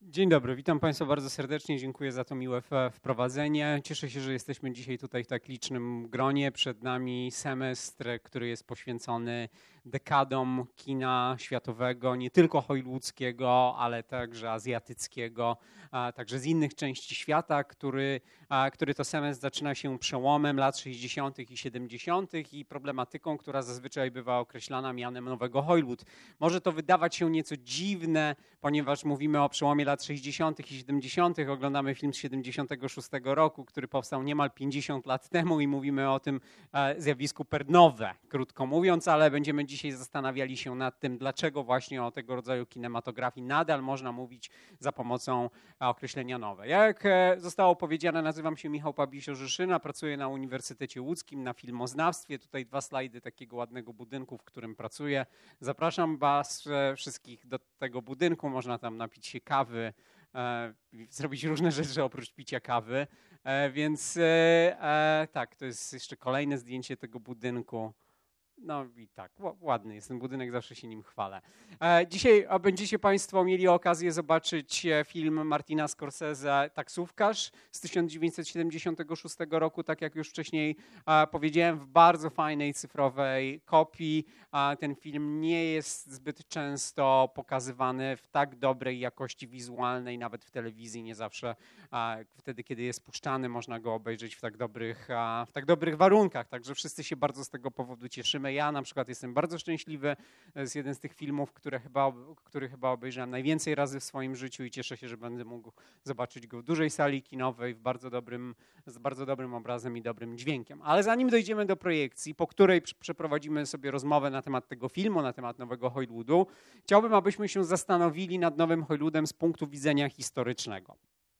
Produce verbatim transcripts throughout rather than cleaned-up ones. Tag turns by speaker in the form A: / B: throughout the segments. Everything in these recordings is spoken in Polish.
A: Dzień dobry, witam Państwa bardzo serdecznie, dziękuję za to miłe wprowadzenie. Cieszę się, że jesteśmy dzisiaj tutaj w tak licznym gronie. Przed nami semestr, który jest poświęcony dekadom kina światowego, nie tylko hollywoodzkiego, ale także azjatyckiego, a także z innych części świata, który, a, który to semestr zaczyna się przełomem lat sześćdziesiątych i siedemdziesiątych i problematyką, która zazwyczaj bywa określana mianem nowego Hollywood. Może to wydawać się nieco dziwne, ponieważ mówimy o przełomie lat sześćdziesiątych i siedemdziesiątych. Oglądamy film z siedemdziesiątego szóstego roku, który powstał niemal pięćdziesiąt lat temu i mówimy o tym e, zjawisku pernowe, krótko mówiąc, ale będziemy dzisiaj zastanawiali się nad tym, dlaczego właśnie o tego rodzaju kinematografii nadal można mówić za pomocą określenia nowe. Jak e, zostało powiedziane, nazywam się Michał Pabisio-Rzeszyna, pracuję na Uniwersytecie Łódzkim na filmoznawstwie. Tutaj dwa slajdy takiego ładnego budynku, w którym pracuję. Zapraszam Was e, wszystkich do tego budynku. Można tam napić się kawy, e, zrobić różne rzeczy oprócz picia kawy. E, więc e, e, tak, to jest jeszcze kolejne zdjęcie tego budynku. No i tak, ładny jest ten budynek, zawsze się nim chwalę. E, dzisiaj będziecie Państwo mieli okazję zobaczyć film Martina Scorsese Taksówkarz z tysiąc dziewięćset siedemdziesiątego szóstego roku, tak jak już wcześniej e, powiedziałem, w bardzo fajnej cyfrowej kopii. E, ten film nie jest zbyt często pokazywany w tak dobrej jakości wizualnej, nawet w telewizji nie zawsze e, wtedy, kiedy jest puszczany, można go obejrzeć w tak dobrych, e, w tak dobrych warunkach, także wszyscy się bardzo z tego powodu cieszymy. Ja na przykład jestem bardzo szczęśliwy. To jest jeden z tych filmów, które chyba, który chyba obejrzałem najwięcej razy w swoim życiu i cieszę się, że będę mógł zobaczyć go w dużej sali kinowej, w bardzo dobrym, z bardzo dobrym obrazem i dobrym dźwiękiem. Ale zanim dojdziemy do projekcji, po której przeprowadzimy sobie rozmowę na temat tego filmu, na temat nowego Hollywoodu, chciałbym, abyśmy się zastanowili nad nowym Hollywoodem z punktu widzenia historycznego.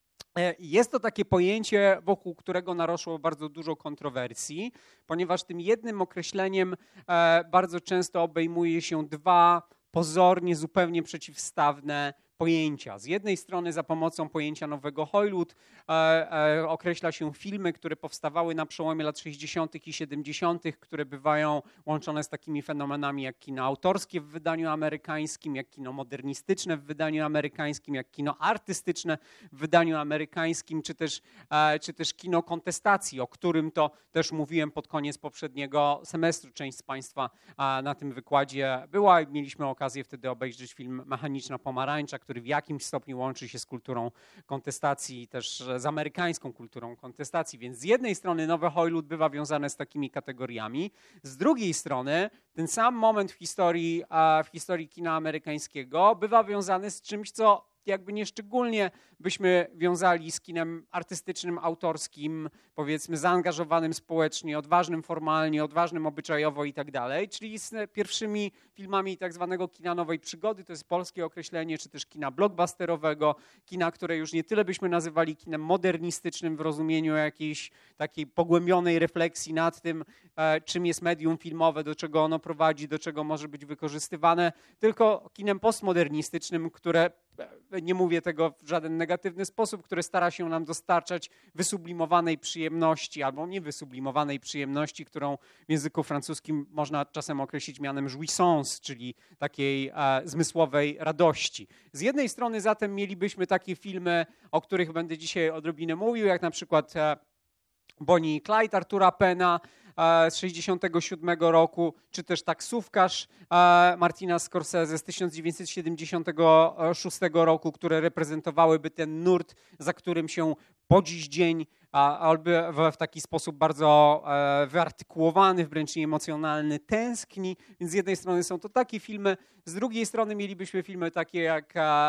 A: Jest to takie pojęcie, wokół którego narosło bardzo dużo kontrowersji, ponieważ tym jednym określeniem bardzo często obejmuje się dwa pozornie zupełnie przeciwstawne pojęcia. Z jednej strony za pomocą pojęcia nowego Hollywood e, e, określa się filmy, które powstawały na przełomie lat sześćdziesiątych i siedemdziesiątych, które bywają łączone z takimi fenomenami jak kino autorskie w wydaniu amerykańskim, jak kino modernistyczne w wydaniu amerykańskim, jak kino artystyczne w wydaniu amerykańskim, czy też, e, czy też kino kontestacji, o którym to też mówiłem pod koniec poprzedniego semestru. Część z Państwa a, na tym wykładzie była i mieliśmy okazję wtedy obejrzeć film Mechaniczna pomarańcza, który w jakimś stopniu łączy się z kulturą kontestacji i też z amerykańską kulturą kontestacji. Więc z jednej strony nowe Hollywood bywa wiązane z takimi kategoriami, z drugiej strony ten sam moment w historii, w historii kina amerykańskiego bywa wiązany z czymś, co jakby nieszczególnie byśmy wiązali z kinem artystycznym, autorskim, powiedzmy zaangażowanym społecznie, odważnym formalnie, odważnym obyczajowo i tak dalej, czyli z pierwszymi filmami tak zwanego kina nowej przygody, to jest polskie określenie, czy też kina blockbusterowego, kina, które już nie tyle byśmy nazywali kinem modernistycznym w rozumieniu jakiejś takiej pogłębionej refleksji nad tym, e, czym jest medium filmowe, do czego ono prowadzi, do czego może być wykorzystywane, tylko kinem postmodernistycznym, które nie mówię tego w żaden negatywny sposób, który stara się nam dostarczać wysublimowanej przyjemności albo niewysublimowanej przyjemności, którą w języku francuskim można czasem określić mianem jouissance, czyli takiej e, zmysłowej radości. Z jednej strony zatem mielibyśmy takie filmy, o których będę dzisiaj odrobinę mówił, jak na przykład e, Bonnie i Clyde Artura Penna z sześćdziesiątego siódmego roku, czy też Taksówkarz Martina Scorsese z tysiąc dziewięćset siedemdziesiątego szóstego roku, które reprezentowałyby ten nurt, za którym się po dziś dzień albo w taki sposób bardzo wyartykułowany, wręcz emocjonalny, tęskni. Więc z jednej strony są to takie filmy, z drugiej strony mielibyśmy filmy takie jak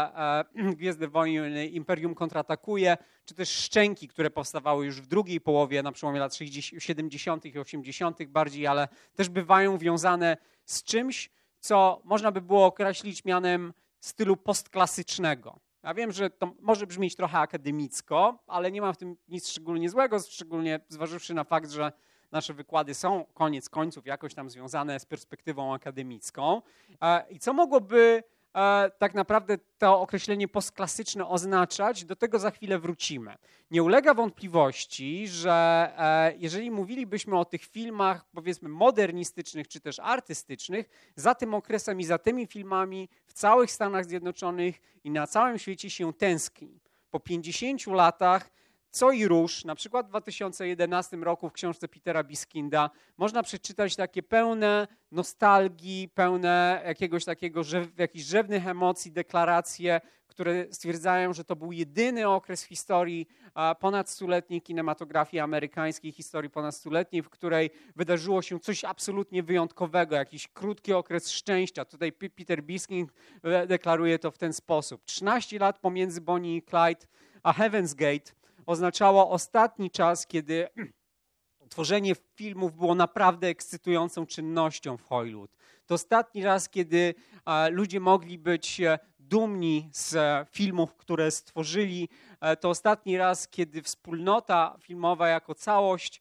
A: Gwiezdne Wojny, Imperium kontratakuje, czy też Szczęki, które powstawały już w drugiej połowie, na przełomie lat siedemdziesiątych i osiemdziesiątych bardziej, ale też bywają wiązane z czymś, co można by było określić mianem stylu postklasycznego. Ja wiem, że to może brzmieć trochę akademicko, ale nie ma w tym nic szczególnie złego, szczególnie zważywszy na fakt, że nasze wykłady są koniec końców jakoś tam związane z perspektywą akademicką. I co mogłoby e, tak naprawdę to określenie postklasyczne oznaczać, do tego za chwilę wrócimy. Nie ulega wątpliwości, że e, jeżeli mówilibyśmy o tych filmach, powiedzmy modernistycznych czy też artystycznych, za tym okresem i za tymi filmami w całych Stanach Zjednoczonych i na całym świecie się tęskni. Po pięćdziesięciu latach co i róż, na przykład w dwa tysiące jedenastym roku w książce Petera Biskinda można przeczytać takie pełne nostalgii, pełne jakiegoś takiego, jakichś rzewnych emocji, deklaracje, które stwierdzają, że to był jedyny okres w historii ponadstuletniej kinematografii amerykańskiej, historii ponadstuletniej, w której wydarzyło się coś absolutnie wyjątkowego, jakiś krótki okres szczęścia. Tutaj Peter Biskind deklaruje to w ten sposób. trzynaście lat pomiędzy Bonnie i Clyde a Heaven's Gate oznaczało ostatni czas, kiedy tworzenie filmów było naprawdę ekscytującą czynnością w Hollywood. To ostatni raz, kiedy ludzie mogli być dumni z filmów, które stworzyli. To ostatni raz, kiedy wspólnota filmowa jako całość,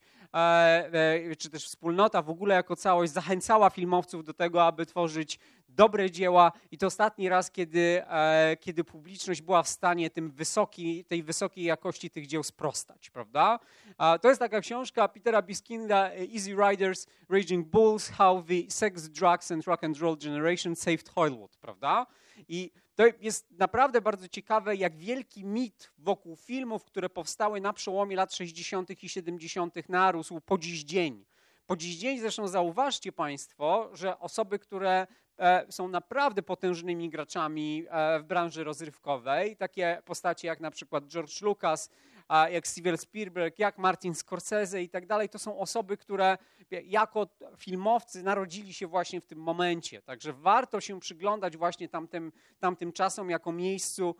A: czy też wspólnota w ogóle jako całość zachęcała filmowców do tego, aby tworzyć dobre dzieła i to ostatni raz, kiedy, kiedy publiczność była w stanie tym wysoki, tej wysokiej jakości tych dzieł sprostać, prawda? To jest taka książka Petera Biskinda, Easy Riders, Raging Bulls, How the Sex, Drugs and Rock and Roll Generation Saved Hollywood, prawda? I to jest naprawdę bardzo ciekawe, jak wielki mit wokół filmów, które powstały na przełomie lat sześćdziesiątych i siedemdziesiątych narósł po dziś dzień. Po dziś dzień zresztą zauważcie Państwo, że osoby, które są naprawdę potężnymi graczami w branży rozrywkowej, takie postacie jak na przykład George Lucas, jak Steven Spielberg, jak Martin Scorsese i tak dalej, to są osoby, które jako filmowcy narodzili się właśnie w tym momencie. Także warto się przyglądać właśnie tamtym, tamtym czasom jako miejscu,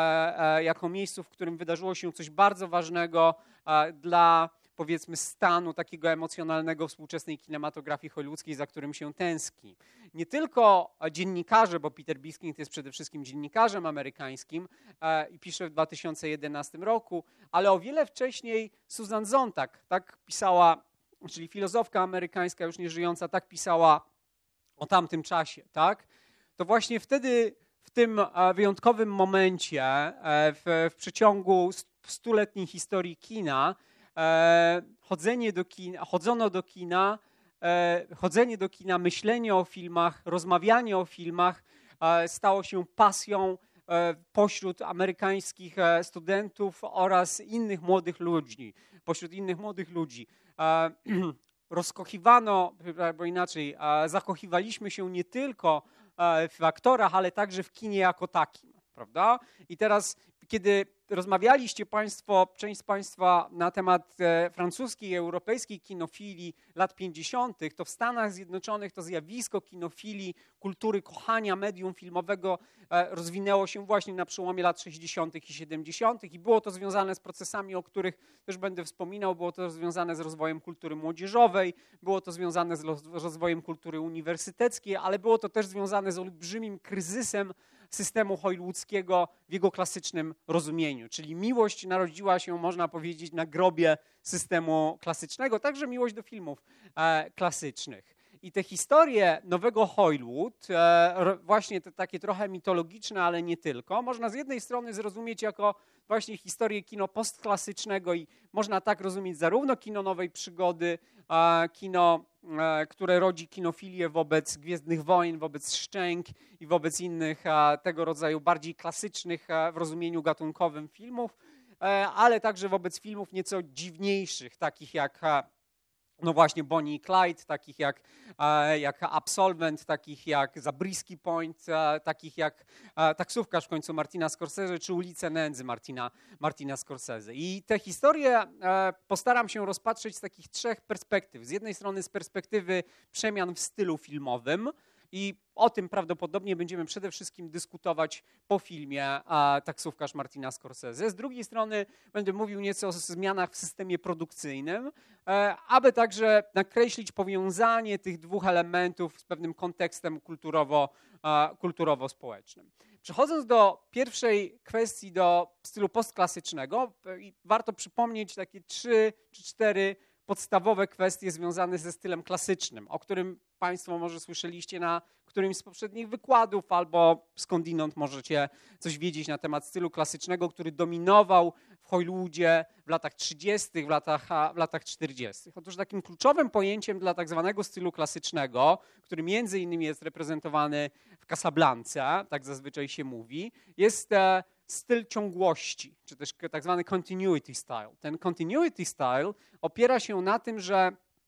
A: jako miejscu, w którym wydarzyło się coś bardzo ważnego dla, powiedzmy, stanu takiego emocjonalnego współczesnej kinematografii hollywoodzkiej, za którym się tęskni. Nie tylko dziennikarze, bo Peter Biskind jest przede wszystkim dziennikarzem amerykańskim e, i pisze w dwa tysiące jedenastym roku, ale o wiele wcześniej Susan Sontag tak pisała, czyli filozofka amerykańska już nieżyjąca, tak pisała o tamtym czasie, tak? To właśnie wtedy, w tym wyjątkowym momencie, e, w, w przeciągu stuletniej historii kina, E, chodzenie do kina, chodzono do kina, e, chodzenie do kina, myślenie o filmach, rozmawianie o filmach e, stało się pasją e, pośród amerykańskich e, studentów oraz innych młodych ludzi. Pośród innych młodych ludzi. E, rozkochiwano, albo inaczej, e, zakochiwaliśmy się nie tylko e, w aktorach, ale także w kinie jako takim, prawda? I teraz, kiedy rozmawialiście Państwo, część z Państwa na temat e, francuskiej i europejskiej kinofilii lat pięćdziesiątych, to w Stanach Zjednoczonych to zjawisko kinofilii, kultury kochania medium filmowego e, rozwinęło się właśnie na przełomie lat sześćdziesiątych i siedemdziesiątych i było to związane z procesami, o których też będę wspominał, było to związane z rozwojem kultury młodzieżowej, było to związane z rozwojem kultury uniwersyteckiej, ale było to też związane z olbrzymim kryzysem systemu hollywoodzkiego w jego klasycznym rozumieniu. Czyli miłość narodziła się, można powiedzieć, na grobie systemu klasycznego, także miłość do filmów e, klasycznych. I te historie nowego Hollywood, e, właśnie te takie trochę mitologiczne, ale nie tylko, można z jednej strony zrozumieć jako właśnie historię kino postklasycznego i można tak rozumieć zarówno kino nowej przygody, e, kino, e, które rodzi kinofilię wobec Gwiezdnych Wojen, wobec Szczęk i wobec innych e, tego rodzaju bardziej klasycznych e, w rozumieniu gatunkowym filmów, e, ale także wobec filmów nieco dziwniejszych, takich jak e, no właśnie Bonnie i Clyde, takich jak, e, jak Absolvent, takich jak Zabriskie Point, e, takich jak e, Taksówkarz w końcu Martina Scorsese, czy Ulice Nędzy Martina, Martina Scorsese. I te historie e, postaram się rozpatrzeć z takich trzech perspektyw. Z jednej strony z perspektywy przemian w stylu filmowym, i o tym prawdopodobnie będziemy przede wszystkim dyskutować po filmie a, Taksówkarz Martina Scorsese. Z drugiej strony będę mówił nieco o zmianach w systemie produkcyjnym, e, aby także nakreślić powiązanie tych dwóch elementów z pewnym kontekstem kulturowo, e, kulturowo-społecznym. Przechodząc do pierwszej kwestii, do stylu postklasycznego, e, warto przypomnieć takie trzy czy cztery podstawowe kwestie związane ze stylem klasycznym, o którym Państwo może słyszeliście na którymś z poprzednich wykładów, albo skądinąd możecie coś wiedzieć na temat stylu klasycznego, który dominował w Hollywoodzie w latach trzydziestych, w latach, w latach czterdziestych. Otóż takim kluczowym pojęciem dla tak zwanego stylu klasycznego, który między innymi jest reprezentowany w Casablance, tak zazwyczaj się mówi, jest styl ciągłości, czy też tak zwany continuity style. Ten continuity style opiera się na tym, że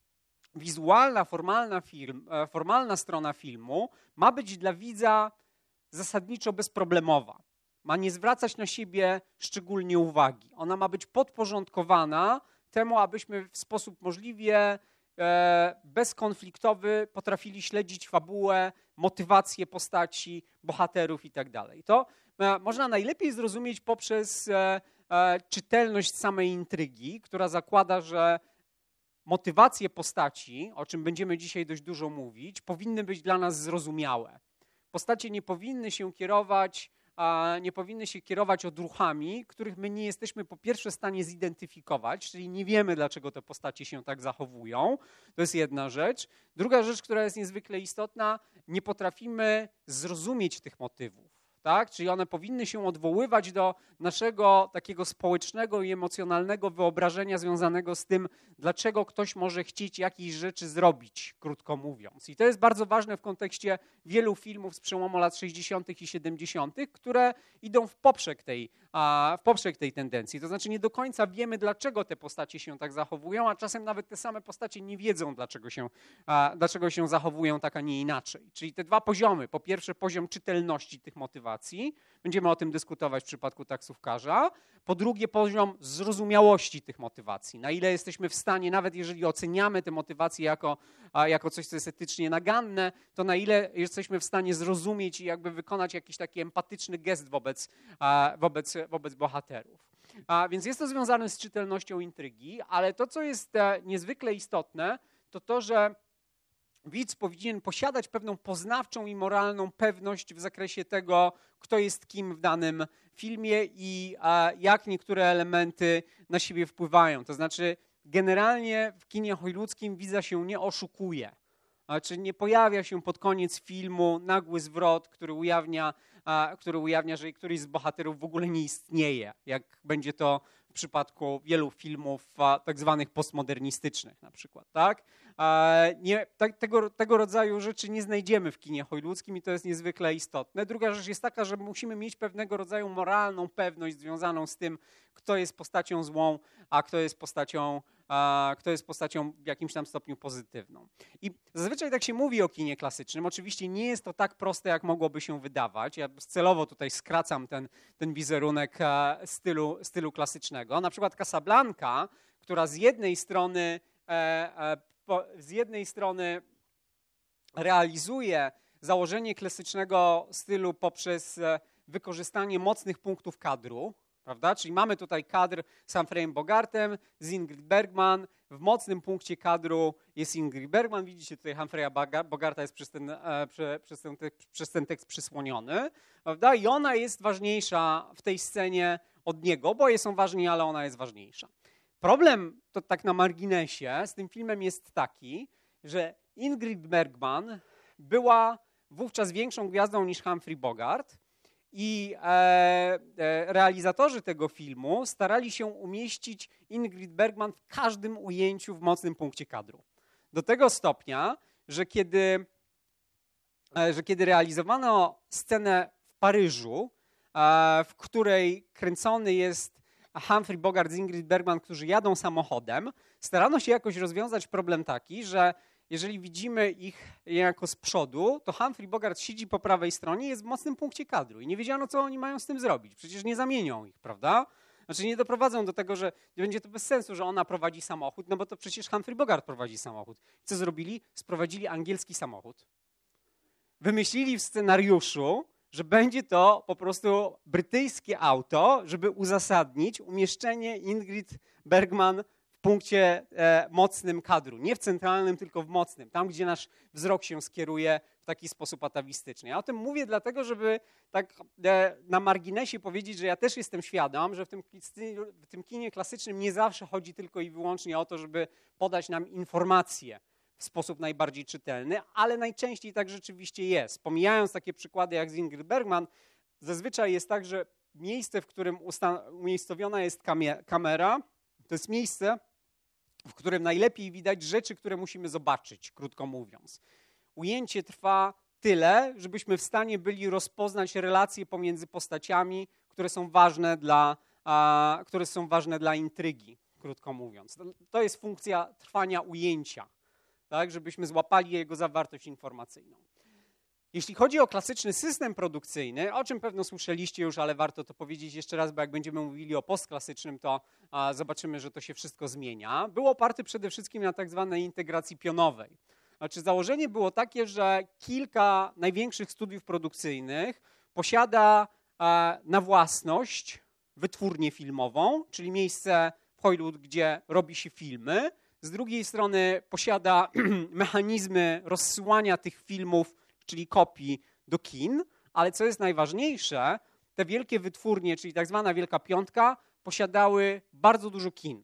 A: wizualna, formalna, film, formalna strona filmu ma być dla widza zasadniczo bezproblemowa. Ma nie zwracać na siebie szczególnie uwagi. Ona ma być podporządkowana temu, abyśmy w sposób możliwie e, bezkonfliktowy potrafili śledzić fabułę, motywację postaci, bohaterów i tak dalej. To e, można najlepiej zrozumieć poprzez e, e, czytelność samej intrygi, która zakłada, że motywacje postaci, o czym będziemy dzisiaj dość dużo mówić, powinny być dla nas zrozumiałe. Postacie nie powinny się kierować, a nie powinny się kierować odruchami, których my nie jesteśmy po pierwsze w stanie zidentyfikować, czyli nie wiemy, dlaczego te postacie się tak zachowują. To jest jedna rzecz. Druga rzecz, która jest niezwykle istotna, nie potrafimy zrozumieć tych motywów. Tak? Czyli one powinny się odwoływać do naszego takiego społecznego i emocjonalnego wyobrażenia związanego z tym, dlaczego ktoś może chcieć jakieś rzeczy zrobić, krótko mówiąc. I to jest bardzo ważne w kontekście wielu filmów z przełomu lat sześćdziesiątych i siedemdziesiątych, które idą w poprzek tej, w poprzek tej tendencji. To znaczy nie do końca wiemy, dlaczego te postacie się tak zachowują, a czasem nawet te same postacie nie wiedzą, dlaczego się, dlaczego się zachowują tak, a nie inaczej. Czyli te dwa poziomy. Po pierwsze poziom czytelności tych motywacji. Będziemy o tym dyskutować w przypadku taksówkarza. Po drugie poziom zrozumiałości tych motywacji. Na ile jesteśmy w stanie, nawet jeżeli oceniamy te motywacje jako, jako coś, co jest etycznie naganne, to na ile jesteśmy w stanie zrozumieć i jakby wykonać jakiś taki empatyczny gest wobec, wobec, wobec bohaterów. A więc jest to związane z czytelnością intrygi, ale to, co jest niezwykle istotne, to to, że widz powinien posiadać pewną poznawczą i moralną pewność w zakresie tego, kto jest kim w danym filmie i a, jak niektóre elementy na siebie wpływają. To znaczy generalnie w kinie hollywoodzkim widza się nie oszukuje. Znaczy nie pojawia się pod koniec filmu nagły zwrot, który ujawnia, a, który ujawnia, że któryś z bohaterów w ogóle nie istnieje, jak będzie to w przypadku wielu filmów a, tak zwanych postmodernistycznych na przykład, tak? Nie, tak, tego, tego rodzaju rzeczy nie znajdziemy w kinie hollywoodzkim i to jest niezwykle istotne. Druga rzecz jest taka, że musimy mieć pewnego rodzaju moralną pewność związaną z tym, kto jest postacią złą, a kto jest postacią, a kto jest postacią w jakimś tam stopniu pozytywną. I zazwyczaj tak się mówi o kinie klasycznym. Oczywiście nie jest to tak proste, jak mogłoby się wydawać. Ja celowo tutaj skracam ten, ten wizerunek stylu, stylu klasycznego. Na przykład Casablanca, która z jednej strony e, e, z jednej strony realizuje założenie klasycznego stylu poprzez wykorzystanie mocnych punktów kadru, prawda? Czyli mamy tutaj kadr z Humphreyem Bogartem, z Ingrid Bergman. W mocnym punkcie kadru jest Ingrid Bergman. Widzicie tutaj Humphreya Bogarta jest przez ten, przez ten, przez ten tekst przysłoniony, prawda? I ona jest ważniejsza w tej scenie od niego. Oboje są ważni, ale ona jest ważniejsza. Problem, to tak na marginesie, z tym filmem jest taki, że Ingrid Bergman była wówczas większą gwiazdą niż Humphrey Bogart i e, e, realizatorzy tego filmu starali się umieścić Ingrid Bergman w każdym ujęciu w mocnym punkcie kadru. Do tego stopnia, że kiedy, e, że kiedy realizowano scenę w Paryżu, e, w której kręcony jest Humphrey Bogart z Ingrid Bergman, którzy jadą samochodem, starano się jakoś rozwiązać problem taki, że jeżeli widzimy ich jako z przodu, to Humphrey Bogart siedzi po prawej stronie i jest w mocnym punkcie kadru i nie wiedziano, co oni mają z tym zrobić. Przecież nie zamienią ich, prawda? Znaczy nie doprowadzą do tego, że będzie to bez sensu, że ona prowadzi samochód, no bo to przecież Humphrey Bogart prowadzi samochód. Co zrobili? Sprowadzili angielski samochód. Wymyślili w scenariuszu, że będzie to po prostu brytyjskie auto, żeby uzasadnić umieszczenie Ingrid Bergman w punkcie e, mocnym kadru. Nie w centralnym, tylko w mocnym. Tam, gdzie nasz wzrok się skieruje w taki sposób atawistyczny. Ja o tym mówię dlatego, żeby tak e, na marginesie powiedzieć, że ja też jestem świadom, że w tym, w tym kinie klasycznym nie zawsze chodzi tylko i wyłącznie o to, żeby podać nam informacje w sposób najbardziej czytelny, ale najczęściej tak rzeczywiście jest. Pomijając takie przykłady jak z Ingrid Bergman, zazwyczaj jest tak, że miejsce, w którym umiejscowiona jest kamera, to jest miejsce, w którym najlepiej widać rzeczy, które musimy zobaczyć, krótko mówiąc. Ujęcie trwa tyle, żebyśmy w stanie byli rozpoznać relacje pomiędzy postaciami, które są ważne dla, a, które są ważne dla intrygi, krótko mówiąc. To jest funkcja trwania ujęcia, tak, żebyśmy złapali jego zawartość informacyjną. Jeśli chodzi o klasyczny system produkcyjny, o czym pewno słyszeliście już, ale warto to powiedzieć jeszcze raz, bo jak będziemy mówili o postklasycznym, to a, zobaczymy, że to się wszystko zmienia. Był oparty przede wszystkim na tak zwanej integracji pionowej. Znaczy założenie było takie, że kilka największych studiów produkcyjnych posiada a, na własność wytwórnię filmową, czyli miejsce w Hollywood, gdzie robi się filmy. Z drugiej strony posiada mechanizmy rozsyłania tych filmów, czyli kopii do kin, ale co jest najważniejsze, te wielkie wytwórnie, czyli tak zwana Wielka Piątka, posiadały bardzo dużo kin.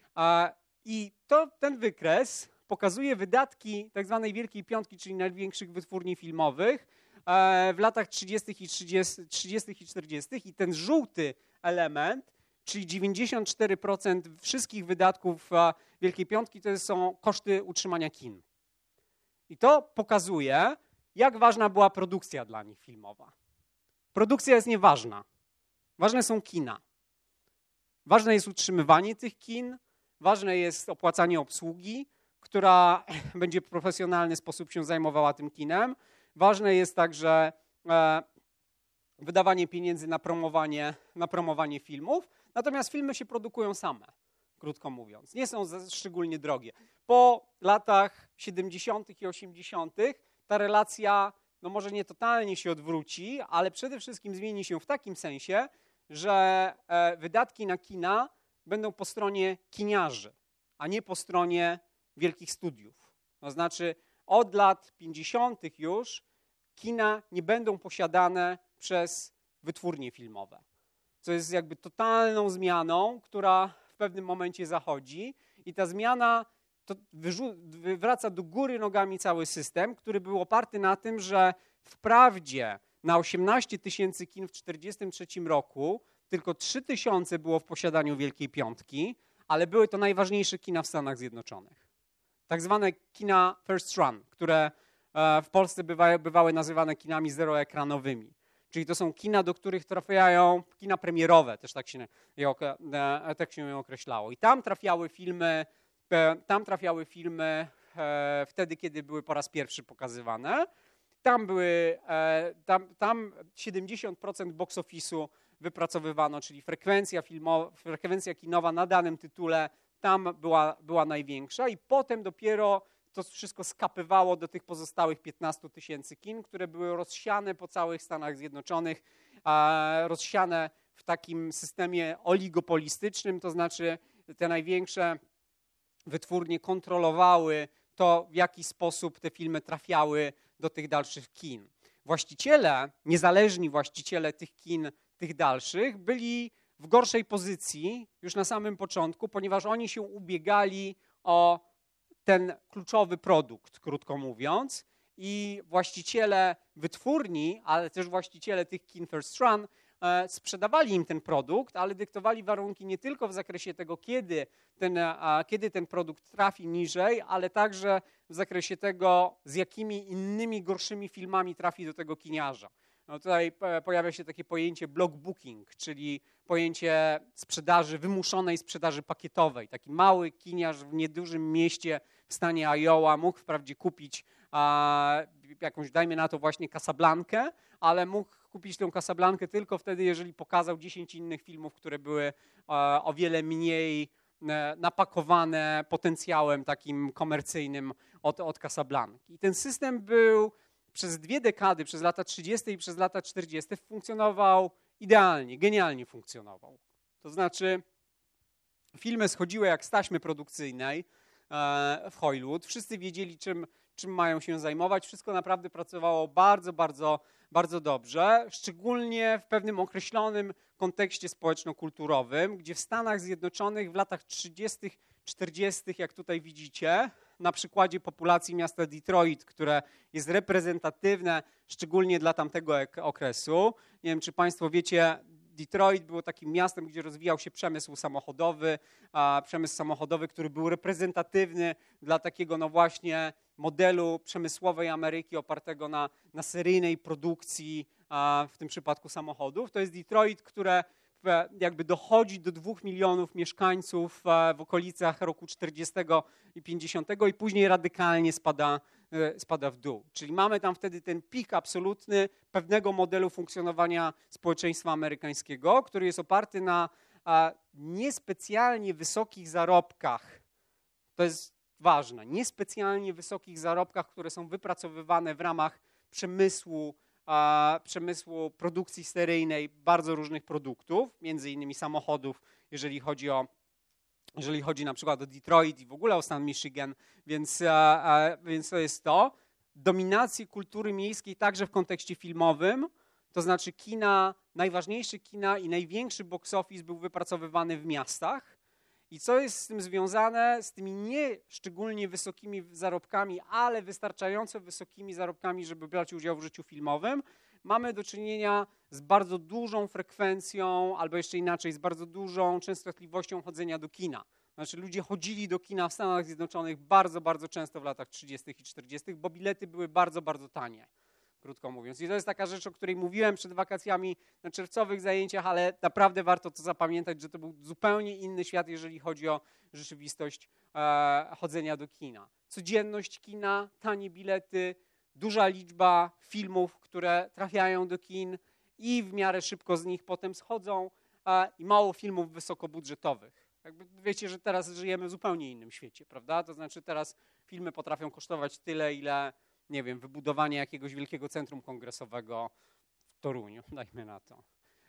A: I to, ten wykres pokazuje wydatki tak zwanej Wielkiej Piątki, czyli największych wytwórni filmowych w latach trzydziestych i czterdziestych i ten żółty element, czyli dziewięćdziesiąt cztery procent wszystkich wydatków Wielkiej Piątki to są koszty utrzymania kin. I to pokazuje, jak ważna była produkcja dla nich filmowa. Produkcja jest nieważna. Ważne są kina. Ważne jest utrzymywanie tych kin, ważne jest opłacanie obsługi, która będzie w profesjonalny sposób się zajmowała tym kinem. Ważne jest także e, wydawanie pieniędzy na promowanie, na promowanie filmów, natomiast filmy się produkują same, krótko mówiąc. Nie są szczególnie drogie. Po latach siedemdziesiątych i osiemdziesiątych ta relacja, no może nie totalnie się odwróci, ale przede wszystkim zmieni się w takim sensie, że e, wydatki na kina będą po stronie kiniarzy, a nie po stronie wielkich studiów. To znaczy od lat pięćdziesiątych już kina nie będą posiadane przez wytwórnie filmowe, co jest jakby totalną zmianą, która w pewnym momencie zachodzi i ta zmiana to wywraca do góry nogami cały system, który był oparty na tym, że wprawdzie na osiemnaście tysięcy kin w tysiąc dziewięćset czterdziestym trzecim roku tylko trzy tysiące było w posiadaniu Wielkiej Piątki, ale były to najważniejsze kina w Stanach Zjednoczonych. Tak zwane kina first run, które w Polsce bywały, bywały nazywane kinami zeroekranowymi. Czyli to są kina, do których trafiają, kina premierowe, też tak się, tak się określało. I tam trafiały filmy, tam trafiały filmy wtedy, kiedy były po raz pierwszy pokazywane. Tam, były, tam, tam siedemdziesiąt procent box office'u wypracowywano, czyli frekwencja filmowa, frekwencja kinowa na danym tytule tam była, była największa i potem dopiero to wszystko skapywało do tych pozostałych piętnastu tysięcy kin, które były rozsiane po całych Stanach Zjednoczonych, rozsiane w takim systemie oligopolistycznym, to znaczy te największe wytwórnie kontrolowały to, w jaki sposób te filmy trafiały do tych dalszych kin. Właściciele, niezależni właściciele tych kin, tych dalszych, byli w gorszej pozycji już na samym początku, ponieważ oni się ubiegali o ten kluczowy produkt, krótko mówiąc, i właściciele wytwórni, ale też właściciele tych kin first run e, sprzedawali im ten produkt, ale dyktowali warunki nie tylko w zakresie tego, kiedy ten, a, kiedy ten produkt trafi niżej, ale także w zakresie tego, z jakimi innymi gorszymi filmami trafi do tego kiniarza. No tutaj pojawia się takie pojęcie block booking, czyli pojęcie sprzedaży, wymuszonej sprzedaży pakietowej. Taki mały kiniarz w niedużym mieście w stanie Iowa mógł wprawdzie kupić a, jakąś, dajmy na to właśnie Casablankę, ale mógł kupić tę Casablankę tylko wtedy, jeżeli pokazał dziesięć innych filmów, które były a, o wiele mniej a, napakowane potencjałem takim komercyjnym od, od Casablanki. I ten system był przez dwie dekady, przez lata trzydzieste i przez lata czterdzieste funkcjonował idealnie, genialnie funkcjonował. To znaczy filmy schodziły jak z taśmy produkcyjnej w Hollywood. Wszyscy wiedzieli, czym, czym mają się zajmować. Wszystko naprawdę pracowało bardzo, bardzo, bardzo dobrze. Szczególnie w pewnym określonym kontekście społeczno-kulturowym, gdzie w Stanach Zjednoczonych w latach trzydziestych, czterdziestych, jak tutaj widzicie, na przykładzie populacji miasta Detroit, które jest reprezentatywne szczególnie dla tamtego okresu. Nie wiem, czy Państwo wiecie, Detroit było takim miastem, gdzie rozwijał się przemysł samochodowy, a przemysł samochodowy, który był reprezentatywny dla takiego no właśnie modelu przemysłowej Ameryki opartego na, na seryjnej produkcji, a w tym przypadku samochodów. To jest Detroit, które jakby dochodzi do dwóch milionów mieszkańców w okolicach roku czterdziestego i pięćdziesiątego i później radykalnie spada, spada w dół. Czyli mamy tam wtedy ten pik absolutny pewnego modelu funkcjonowania społeczeństwa amerykańskiego, który jest oparty na niespecjalnie wysokich zarobkach. To jest ważne. Niespecjalnie wysokich zarobkach, które są wypracowywane w ramach przemysłu, przemysłu produkcji seryjnej bardzo różnych produktów, między innymi samochodów, jeżeli chodzi o jeżeli chodzi na przykład o Detroit i w ogóle o stan Michigan, więc, więc to jest to. Dominację kultury miejskiej także w kontekście filmowym, to znaczy kina, najważniejsze kina i największy box office był wypracowywany w miastach. I co jest z tym związane? Z tymi nie szczególnie wysokimi zarobkami, ale wystarczająco wysokimi zarobkami, żeby brać udział w życiu filmowym, mamy do czynienia z bardzo dużą frekwencją, albo jeszcze inaczej, z bardzo dużą częstotliwością chodzenia do kina. Znaczy ludzie chodzili do kina w Stanach Zjednoczonych bardzo, bardzo często w latach trzydziestych i czterdziestych, bo bilety były bardzo, bardzo tanie, krótko mówiąc. I to jest taka rzecz, o której mówiłem przed wakacjami na czerwcowych zajęciach, ale naprawdę warto to zapamiętać, że to był zupełnie inny świat, jeżeli chodzi o rzeczywistość e, chodzenia do kina. Codzienność kina, tanie bilety, duża liczba filmów, które trafiają do kin i w miarę szybko z nich potem schodzą e, i mało filmów wysokobudżetowych. Jakby wiecie, że teraz żyjemy w zupełnie innym świecie, prawda? To znaczy teraz filmy potrafią kosztować tyle, ile nie wiem, wybudowanie jakiegoś wielkiego centrum kongresowego w Toruniu, dajmy na to.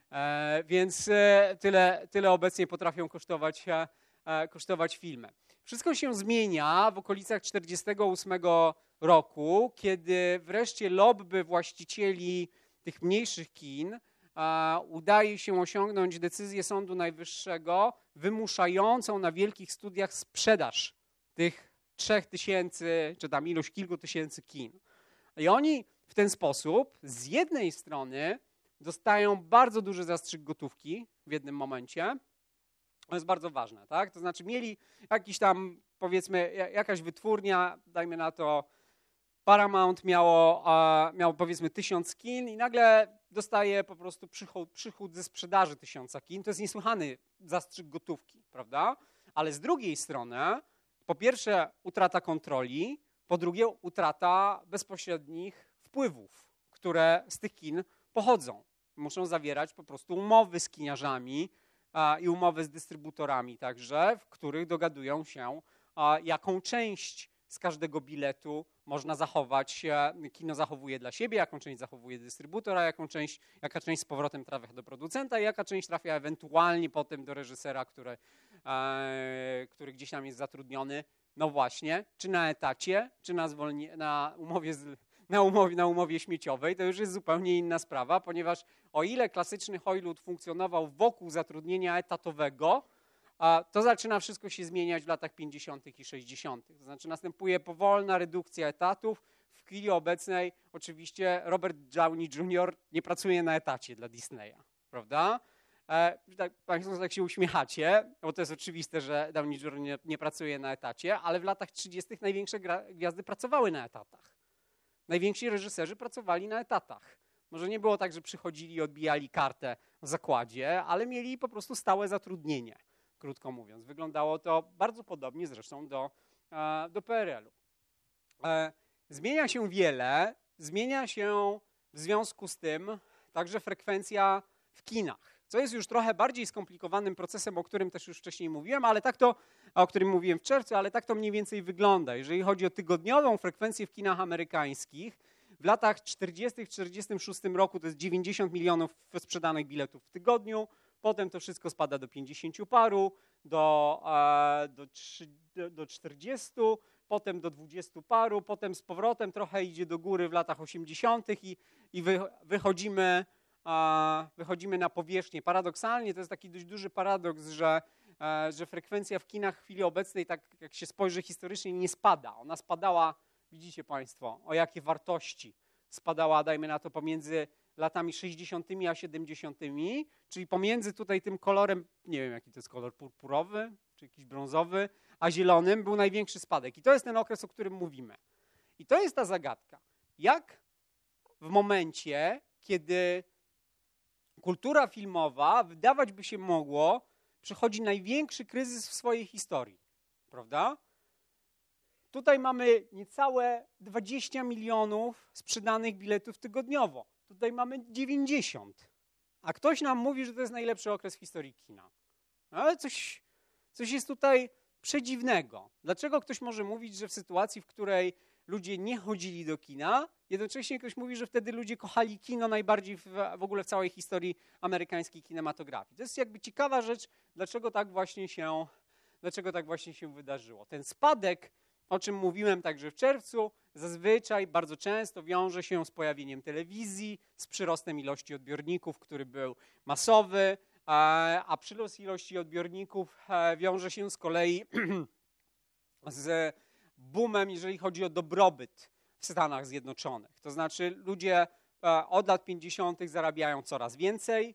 A: E, więc e, tyle, tyle obecnie potrafią kosztować, e, kosztować filmy. Wszystko się zmienia w okolicach czterdziestego ósmego roku, kiedy wreszcie lobby właścicieli tych mniejszych kin e, udaje się osiągnąć decyzję Sądu Najwyższego wymuszającą na wielkich studiach sprzedaż tych trzech tysięcy, czy tam ilość kilku tysięcy kin. I oni w ten sposób z jednej strony dostają bardzo duży zastrzyk gotówki w jednym momencie. To jest bardzo ważne, tak? To znaczy mieli jakiś tam, powiedzmy, jakaś wytwórnia, dajmy na to Paramount miało, miało powiedzmy tysiąc kin i nagle dostaje po prostu przychód, przychód ze sprzedaży tysiąca kin. To jest niesłychany zastrzyk gotówki, prawda? Ale z drugiej strony po pierwsze utrata kontroli, po drugie utrata bezpośrednich wpływów, które z tych kin pochodzą. Muszą zawierać po prostu umowy z kiniarzami a, i umowy z dystrybutorami także, w których dogadują się, a, jaką część z każdego biletu można zachować, a, kino zachowuje dla siebie, jaką część zachowuje dystrybutor, a jaką część, jaka część z powrotem trafia do producenta i jaka część trafia ewentualnie potem do reżysera, który, e, który gdzieś tam jest zatrudniony. No właśnie, czy na etacie, czy na, zwolni- na, umowie z, na, umowie, na umowie śmieciowej, to już jest zupełnie inna sprawa, ponieważ o ile klasyczny Hollywood funkcjonował wokół zatrudnienia etatowego, a to zaczyna wszystko się zmieniać w latach pięćdziesiątych i sześćdziesiątych. To znaczy następuje powolna redukcja etatów. W chwili obecnej oczywiście Robert Downey junior nie pracuje na etacie dla Disneya, prawda? E, tak, Państwo tak się uśmiechacie, bo to jest oczywiste, że Downey junior nie, nie pracuje na etacie, ale w latach trzydziestych największe gra, gwiazdy pracowały na etatach. Najwięksi reżyserzy pracowali na etatach. Może nie było tak, że przychodzili i odbijali kartę w zakładzie, ale mieli po prostu stałe zatrudnienie, krótko mówiąc. Wyglądało to bardzo podobnie zresztą do, do P R L-u. Zmienia się wiele, zmienia się w związku z tym także frekwencja w kinach, co jest już trochę bardziej skomplikowanym procesem, o którym też już wcześniej mówiłem, ale tak to, o którym mówiłem w czerwcu, ale tak to mniej więcej wygląda. Jeżeli chodzi o tygodniową frekwencję w kinach amerykańskich, w latach czterdziestych, czterdziestym szóstym roku to jest dziewięćdziesiąt milionów sprzedanych biletów w tygodniu, potem to wszystko spada do pięćdziesięciu paru, do, e, do, trzy, do czterdziestu, potem do dwudziestu paru, potem z powrotem trochę idzie do góry w latach osiemdziesiątych i, i wy, wychodzimy, e, wychodzimy na powierzchnię. Paradoksalnie to jest taki dość duży paradoks, że, e, że frekwencja w kinach w chwili obecnej, tak jak się spojrzy historycznie, nie spada. Ona spadała, widzicie Państwo, o jakie wartości spadała, dajmy na to, pomiędzy latami sześćdziesiątymi a siedemdziesiątymi, czyli pomiędzy tutaj tym kolorem, nie wiem jaki to jest kolor, purpurowy czy jakiś brązowy, a zielonym był największy spadek. I to jest ten okres, o którym mówimy. I to jest ta zagadka. Jak w momencie, kiedy kultura filmowa, wydawać by się mogło, przechodzi największy kryzys w swojej historii, prawda? Tutaj mamy niecałe dwadzieścia milionów sprzedanych biletów tygodniowo. Tutaj mamy dziewięćdziesiąt. A ktoś nam mówi, że to jest najlepszy okres w historii kina. Ale coś, coś jest tutaj przedziwnego. Dlaczego ktoś może mówić, że w sytuacji, w której ludzie nie chodzili do kina, jednocześnie ktoś mówi, że wtedy ludzie kochali kino najbardziej w, w ogóle w całej historii amerykańskiej kinematografii. To jest jakby ciekawa rzecz, dlaczego tak właśnie się, dlaczego tak właśnie się wydarzyło. Ten spadek, o czym mówiłem także w czerwcu, zazwyczaj bardzo często wiąże się z pojawieniem telewizji, z przyrostem ilości odbiorników, który był masowy, a przyrost ilości odbiorników wiąże się z kolei z boomem, jeżeli chodzi o dobrobyt w Stanach Zjednoczonych. To znaczy ludzie od lat pięćdziesiątych zarabiają coraz więcej,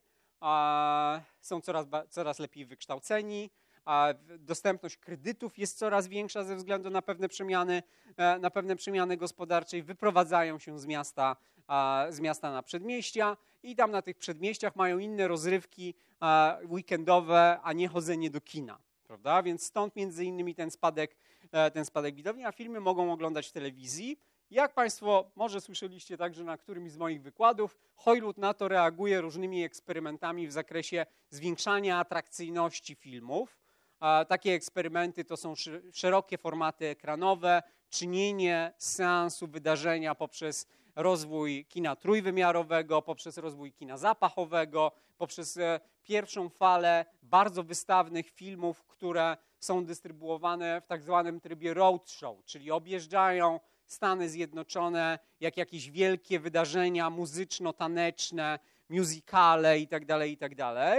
A: są coraz, coraz lepiej wykształceni, a dostępność kredytów jest coraz większa ze względu na pewne przemiany, na pewne przemiany gospodarcze i wyprowadzają się z miasta, z miasta na przedmieścia i tam na tych przedmieściach mają inne rozrywki weekendowe, a nie chodzenie do kina, prawda? Więc stąd między innymi ten spadek, ten spadek widowni, a filmy mogą oglądać w telewizji. Jak Państwo może słyszeliście także na którymś z moich wykładów, Hollywood na to reaguje różnymi eksperymentami w zakresie zwiększania atrakcyjności filmów. Takie eksperymenty to są szerokie formaty ekranowe, czynienie seansu wydarzenia poprzez rozwój kina trójwymiarowego, poprzez rozwój kina zapachowego, poprzez pierwszą falę bardzo wystawnych filmów, które są dystrybuowane w tak zwanym trybie roadshow, czyli objeżdżają Stany Zjednoczone jak jakieś wielkie wydarzenia muzyczno-taneczne, musicale itd., itd.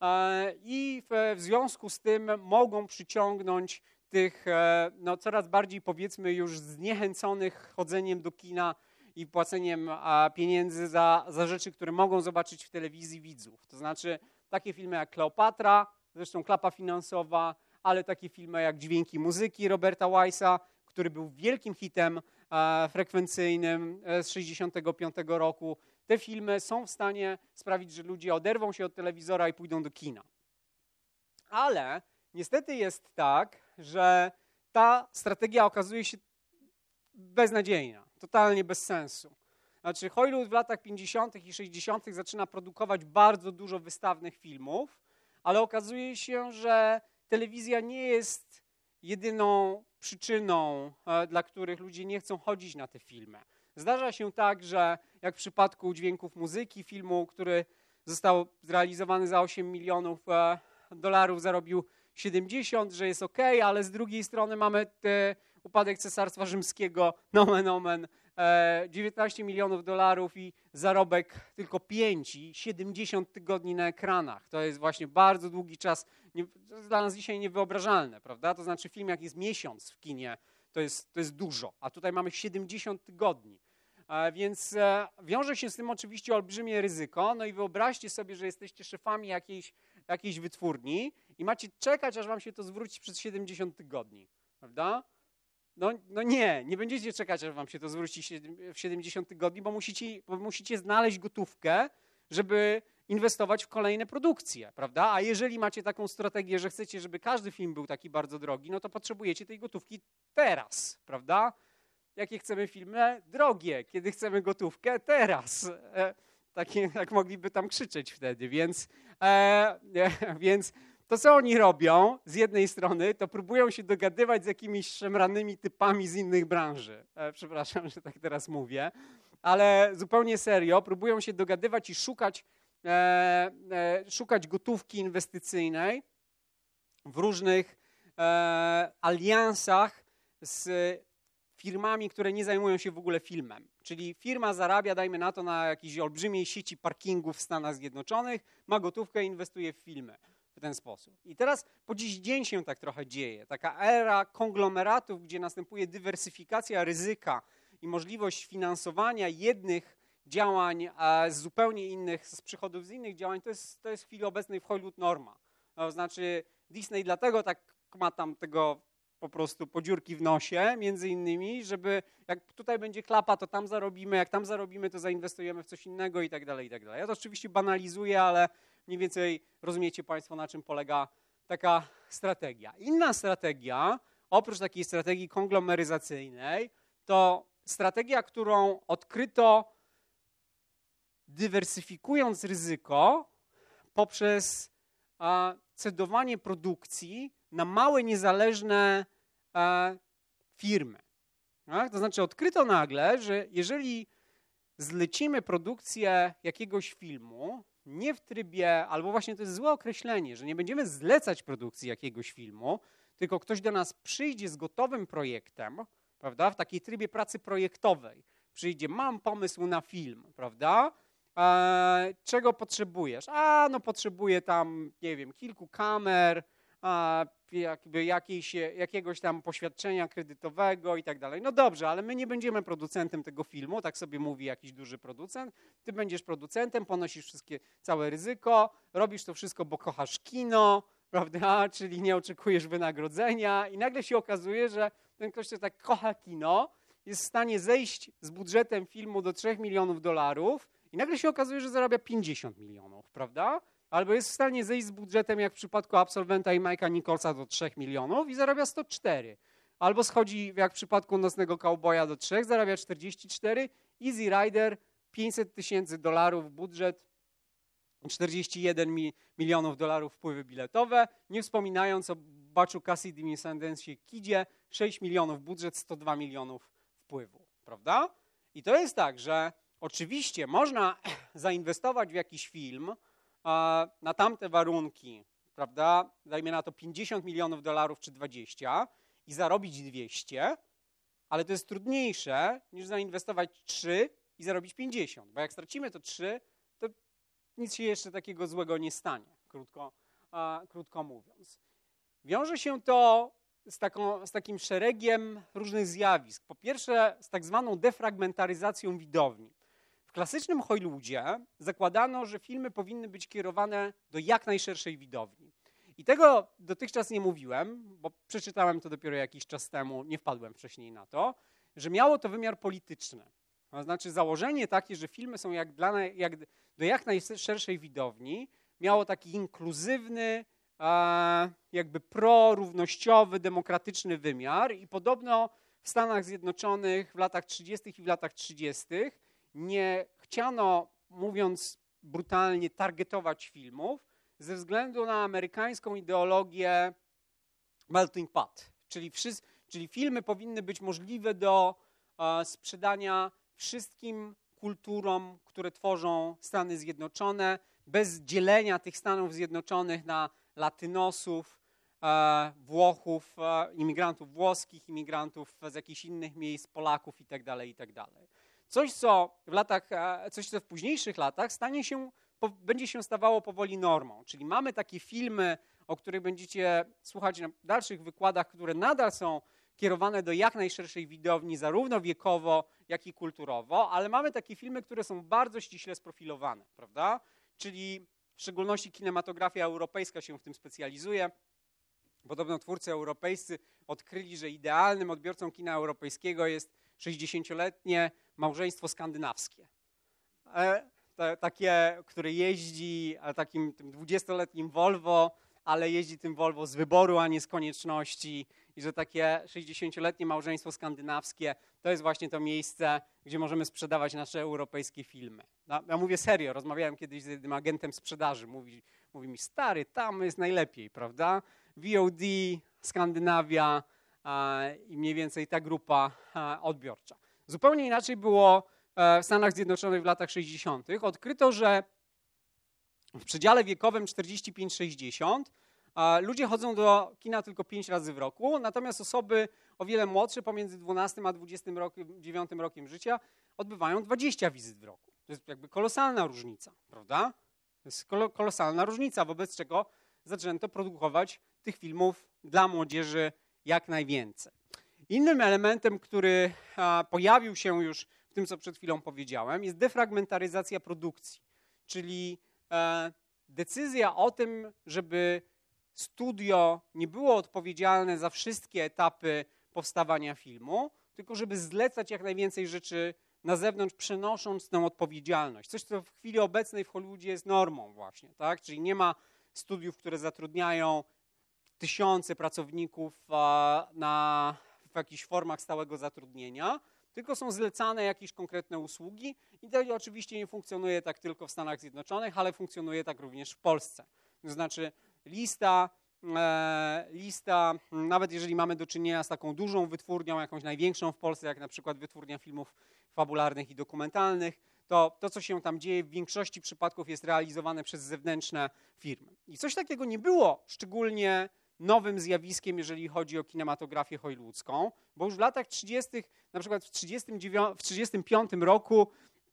A: I w związku z tym mogą przyciągnąć tych no, coraz bardziej, powiedzmy, już zniechęconych chodzeniem do kina i płaceniem pieniędzy za, za rzeczy, które mogą zobaczyć w telewizji widzów. To znaczy takie filmy jak Kleopatra, zresztą klapa finansowa, ale takie filmy jak Dźwięki muzyki Roberta Weissa, który był wielkim hitem frekwencyjnym z sześćdziesiątego piątego roku. Te filmy są w stanie sprawić, że ludzie oderwą się od telewizora i pójdą do kina. Ale niestety jest tak, że ta strategia okazuje się beznadziejna, totalnie bez sensu. Znaczy Hollywood w latach pięćdziesiątych i sześćdziesiątych zaczyna produkować bardzo dużo wystawnych filmów, ale okazuje się, że telewizja nie jest jedyną przyczyną, dla których ludzie nie chcą chodzić na te filmy. Zdarza się tak, że jak w przypadku Dźwięków muzyki, filmu, który został zrealizowany za osiem milionów dolarów, zarobił siedemdziesiąt, że jest ok, ale z drugiej strony mamy te, upadek Cesarstwa Rzymskiego, nomen omen, dziewiętnaście milionów dolarów i zarobek tylko pięć i siedemdziesiąt tygodni na ekranach. To jest właśnie bardzo długi czas, nie, to jest dla nas dzisiaj niewyobrażalne, prawda? To znaczy film jak jest miesiąc w kinie, to jest, to jest dużo, a tutaj mamy siedemdziesiąt tygodni. A więc e, wiąże się z tym oczywiście olbrzymie ryzyko, no i wyobraźcie sobie, że jesteście szefami jakiejś, jakiejś wytwórni i macie czekać, aż wam się to zwróci przez siedemdziesiąt tygodni, prawda? No, no nie, nie będziecie czekać, aż wam się to zwróci w siedemdziesiąt tygodni, bo musicie, bo musicie znaleźć gotówkę, żeby inwestować w kolejne produkcje, prawda? A jeżeli macie taką strategię, że chcecie, żeby każdy film był taki bardzo drogi, no to potrzebujecie tej gotówki teraz, prawda? Jakie chcemy filmy? Drogie. Kiedy chcemy gotówkę? Teraz. E, takie, jak mogliby tam krzyczeć wtedy, więc, e, e, więc to, co oni robią z jednej strony, to próbują się dogadywać z jakimiś szemranymi typami z innych branży. E, przepraszam, że tak teraz mówię, ale zupełnie serio, próbują się dogadywać i szukać e, e, szukać gotówki inwestycyjnej w różnych e, aliansach z firmami, które nie zajmują się w ogóle filmem. Czyli firma zarabia, dajmy na to, na jakiejś olbrzymiej sieci parkingów w Stanach Zjednoczonych, ma gotówkę i inwestuje w filmy w ten sposób. I teraz po dziś dzień się tak trochę dzieje. Taka era konglomeratów, gdzie następuje dywersyfikacja ryzyka i możliwość finansowania jednych działań a z zupełnie innych, z przychodów z innych działań, to jest, to jest w chwili obecnej w Hollywood norma. To znaczy Disney dlatego tak ma tam tego po prostu podziurki w nosie, między innymi, żeby jak tutaj będzie klapa, to tam zarobimy, jak tam zarobimy, to zainwestujemy w coś innego i tak dalej, i tak dalej. Ja to oczywiście banalizuję, ale mniej więcej rozumiecie Państwo, na czym polega taka strategia. Inna strategia, oprócz takiej strategii konglomeryzacyjnej, to strategia, którą odkryto dywersyfikując ryzyko poprzez a, cedowanie produkcji na małe, niezależne a, firmy. Tak? To znaczy odkryto nagle, że jeżeli zlecimy produkcję jakiegoś filmu, nie w trybie, albo właśnie to jest złe określenie, że nie będziemy zlecać produkcji jakiegoś filmu, tylko ktoś do nas przyjdzie z gotowym projektem, prawda, w takiej trybie pracy projektowej. Przyjdzie, mam pomysł na film, prawda, e, czego potrzebujesz? A, no potrzebuję tam, nie wiem, kilku kamer, a, jakby jakiejś, jakiegoś tam poświadczenia kredytowego i tak dalej. No dobrze, ale my nie będziemy producentem tego filmu, tak sobie mówi jakiś duży producent. Ty będziesz producentem, ponosisz wszystkie, całe ryzyko, robisz to wszystko, bo kochasz kino, prawda, czyli nie oczekujesz wynagrodzenia i nagle się okazuje, że ten ktoś, kto tak kocha kino, jest w stanie zejść z budżetem filmu do trzech milionów dolarów i nagle się okazuje, że zarabia pięćdziesiąt milionów, prawda? Albo jest w stanie zejść z budżetem, jak w przypadku Absolwenta i Mike'a Nicholsa, do trzech milionów i zarabia sto cztery. Albo schodzi, jak w przypadku Nocnego Cowboya, do trzech, zarabia czterdzieści cztery. Easy Rider, pięćset tysięcy dolarów budżet, czterdzieści jeden milionów dolarów wpływy biletowe. Nie wspominając o Butchu Cassidy i Sundance Kidzie, sześć milionów budżet, sto dwa milionów wpływu, prawda? I to jest tak, że oczywiście można zainwestować w jakiś film na tamte warunki, prawda, dajmy na to pięćdziesiąt milionów dolarów czy dwadzieścia i zarobić dwieście, ale to jest trudniejsze niż zainwestować trzy i zarobić pięćdziesiąt, bo jak stracimy to trzy, to nic się jeszcze takiego złego nie stanie, krótko, a, krótko mówiąc. Wiąże się to z, taką, z takim szeregiem różnych zjawisk. Po pierwsze z tak zwaną defragmentaryzacją widowni. W klasycznym Hollywoodzie zakładano, że filmy powinny być kierowane do jak najszerszej widowni. I tego dotychczas nie mówiłem, bo przeczytałem to dopiero jakiś czas temu, nie wpadłem wcześniej na to, że miało to wymiar polityczny. To znaczy założenie takie, że filmy są jak dla, jak, do jak najszerszej widowni, miało taki inkluzywny, e, jakby prorównościowy, demokratyczny wymiar i podobno w Stanach Zjednoczonych w latach trzydziestych i w latach trzydziestych nie chciano, mówiąc brutalnie, targetować filmów ze względu na amerykańską ideologię melting pot, czyli, wszyscy, czyli filmy powinny być możliwe do uh, sprzedania wszystkim kulturom, które tworzą Stany Zjednoczone, bez dzielenia tych Stanów Zjednoczonych na latynosów, uh, Włochów, uh, imigrantów włoskich, imigrantów z jakichś innych miejsc, Polaków itd., itd. Coś, co w latach, coś, co w późniejszych latach stanie się, będzie się stawało powoli normą. Czyli mamy takie filmy, o których będziecie słuchać na dalszych wykładach, które nadal są kierowane do jak najszerszej widowni, zarówno wiekowo, jak i kulturowo, ale mamy takie filmy, które są bardzo ściśle sprofilowane, prawda? Czyli w szczególności kinematografia europejska się w tym specjalizuje. Podobno twórcy europejscy odkryli, że idealnym odbiorcą kina europejskiego jest sześćdziesięcioletnie małżeństwo skandynawskie. E, to, takie, które jeździ takim tym dwudziestoletnim Volvo, ale jeździ tym Volvo z wyboru, a nie z konieczności. I że takie sześćdziesięcioletnie małżeństwo skandynawskie to jest właśnie to miejsce, gdzie możemy sprzedawać nasze europejskie filmy. No, ja mówię serio, rozmawiałem kiedyś z jednym agentem sprzedaży. Mówi, mówi mi, stary, tam jest najlepiej, prawda? V O D, Skandynawia a, i mniej więcej ta grupa a, odbiorcza. Zupełnie inaczej było w Stanach Zjednoczonych w latach sześćdziesiątych. Odkryto, że w przedziale wiekowym czterdzieści pięć sześćdziesiąt ludzie chodzą do kina tylko pięć razy w roku, natomiast osoby o wiele młodsze, pomiędzy dwunastym a dwudziestym dziewiątym rokiem życia, odbywają dwadzieścia wizyt w roku. To jest jakby kolosalna różnica, prawda? To jest kolosalna różnica, wobec czego zaczęto produkować tych filmów dla młodzieży jak najwięcej. Innym elementem, który pojawił się już w tym, co przed chwilą powiedziałem, jest defragmentaryzacja produkcji, czyli decyzja o tym, żeby studio nie było odpowiedzialne za wszystkie etapy powstawania filmu, tylko żeby zlecać jak najwięcej rzeczy na zewnątrz, przenosząc tę odpowiedzialność. Coś, co w chwili obecnej w Hollywoodzie jest normą właśnie, tak? Czyli nie ma studiów, które zatrudniają tysiące pracowników na, w jakichś formach stałego zatrudnienia, tylko są zlecane jakieś konkretne usługi i to oczywiście nie funkcjonuje tak tylko w Stanach Zjednoczonych, ale funkcjonuje tak również w Polsce. To znaczy lista, e, lista, nawet jeżeli mamy do czynienia z taką dużą wytwórnią, jakąś największą w Polsce, jak na przykład wytwórnia filmów fabularnych i dokumentalnych, to to, co się tam dzieje, w większości przypadków jest realizowane przez zewnętrzne firmy. I coś takiego nie było szczególnie nowym zjawiskiem, jeżeli chodzi o kinematografię hollywoodzką, bo już w latach trzydziestych, na przykład w trzydziestym dziewiątym, w trzydziestym piątym roku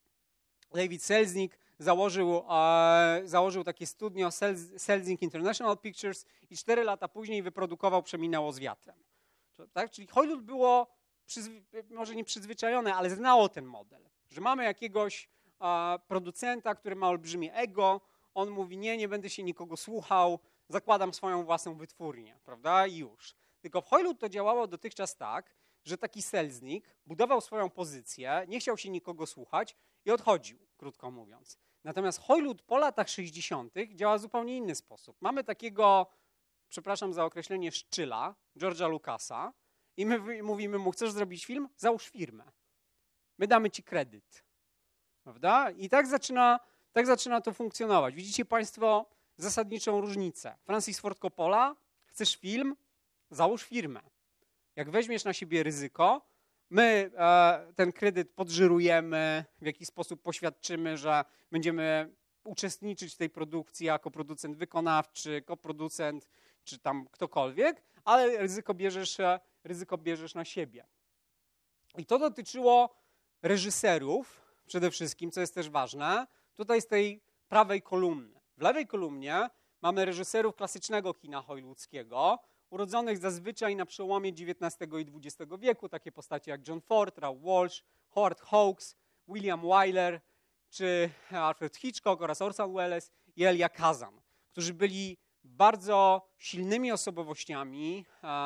A: David Selznick założył, e, założył takie studio Selznick International Pictures i cztery lata później wyprodukował Przeminęło z wiatrem. Tak? Czyli Hollywood było, może nie przyzwyczajone, ale znało ten model, że mamy jakiegoś e, producenta, który ma olbrzymie ego, on mówi, nie, nie będę się nikogo słuchał, zakładam swoją własną wytwórnię, prawda, i już. Tylko w Hollywood to działało dotychczas tak, że taki Selznick budował swoją pozycję, nie chciał się nikogo słuchać i odchodził, krótko mówiąc. Natomiast Hollywood po latach sześćdziesiątych działa w zupełnie inny sposób. Mamy takiego, przepraszam za określenie, szczyla, George'a Lucasa i my mówimy mu, chcesz zrobić film? Załóż firmę. My damy ci kredyt, prawda? I tak zaczyna, tak zaczyna to funkcjonować. Widzicie Państwo zasadniczą różnicę. Francis Ford Coppola, chcesz film? Załóż firmę. Jak weźmiesz na siebie ryzyko, my e, ten kredyt podżyrujemy, w jakiś sposób poświadczymy, że będziemy uczestniczyć w tej produkcji jako producent wykonawczy, koproducent, czy tam ktokolwiek, ale ryzyko bierzesz, ryzyko bierzesz na siebie. I to dotyczyło reżyserów przede wszystkim, co jest też ważne, tutaj z tej prawej kolumny. W lewej kolumnie mamy reżyserów klasycznego kina hollywoodzkiego, urodzonych zazwyczaj na przełomie dziewiętnastego i dwudziestego wieku, takie postacie jak John Ford, Ralph Walsh, Howard Hawks, William Wyler, czy Alfred Hitchcock oraz Orson Welles i Elia Kazan, którzy byli bardzo silnymi osobowościami,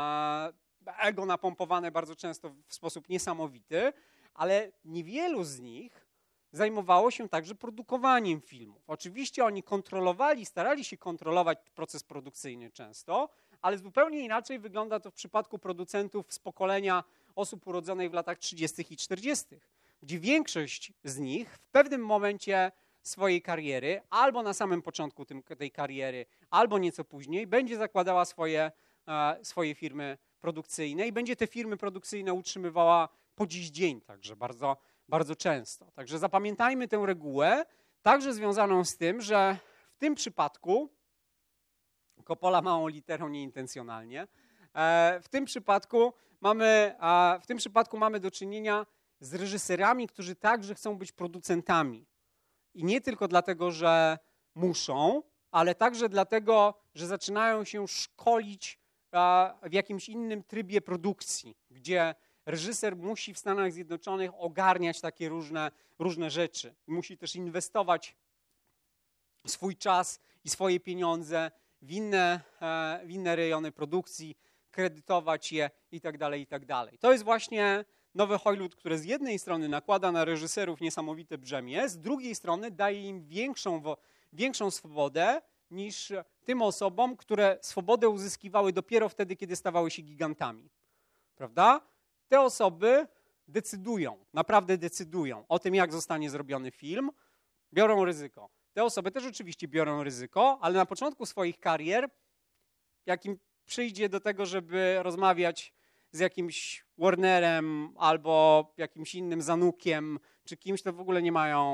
A: ego napompowane bardzo często w sposób niesamowity, ale niewielu z nich zajmowało się także produkowaniem filmów. Oczywiście oni kontrolowali, starali się kontrolować proces produkcyjny często, ale zupełnie inaczej wygląda to w przypadku producentów z pokolenia osób urodzonych w latach trzydziestych i czterdziestych, gdzie większość z nich w pewnym momencie swojej kariery, albo na samym początku tym, tej kariery, albo nieco później, będzie zakładała swoje, e, swoje firmy produkcyjne i będzie te firmy produkcyjne utrzymywała po dziś dzień, także bardzo, bardzo często. Także zapamiętajmy tę regułę, także związaną z tym, że w tym przypadku Coppola małą literą nieintencjonalnie. W tym przypadku mamy, w tym przypadku mamy do czynienia z reżyserami, którzy także chcą być producentami. I nie tylko dlatego, że muszą, ale także dlatego, że zaczynają się szkolić w jakimś innym trybie produkcji, gdzie reżyser musi w Stanach Zjednoczonych ogarniać takie różne, różne rzeczy. Musi też inwestować swój czas i swoje pieniądze w inne, w inne rejony produkcji, kredytować je i tak dalej, i tak dalej. To jest właśnie nowy Hollywood, które z jednej strony nakłada na reżyserów niesamowite brzemię, z drugiej strony daje im większą, większą swobodę niż tym osobom, które swobodę uzyskiwały dopiero wtedy, kiedy stawały się gigantami. Prawda? Te osoby decydują, naprawdę decydują o tym, jak zostanie zrobiony film, biorą ryzyko. Te osoby też oczywiście biorą ryzyko, ale na początku swoich karier, jak im przyjdzie do tego, żeby rozmawiać z jakimś Warnerem albo jakimś innym Zanukiem, czy kimś, to w ogóle nie mają,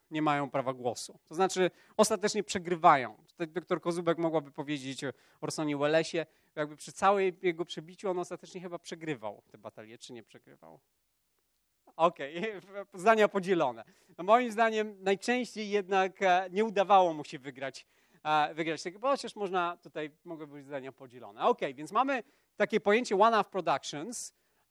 A: nie mają prawa głosu. To znaczy ostatecznie przegrywają. Tutaj doktor Kozubek mogłaby powiedzieć o Orsonie Wellesie, jakby przy całej jego przebiciu on ostatecznie chyba przegrywał te batalie, czy nie przegrywał? Okej, okay. Zdania podzielone. No moim zdaniem najczęściej jednak nie udawało mu się wygrać, wygrać tego, bo chociaż można, tutaj mogły być zdania podzielone. Okej, okay, więc mamy takie pojęcie one-off productions,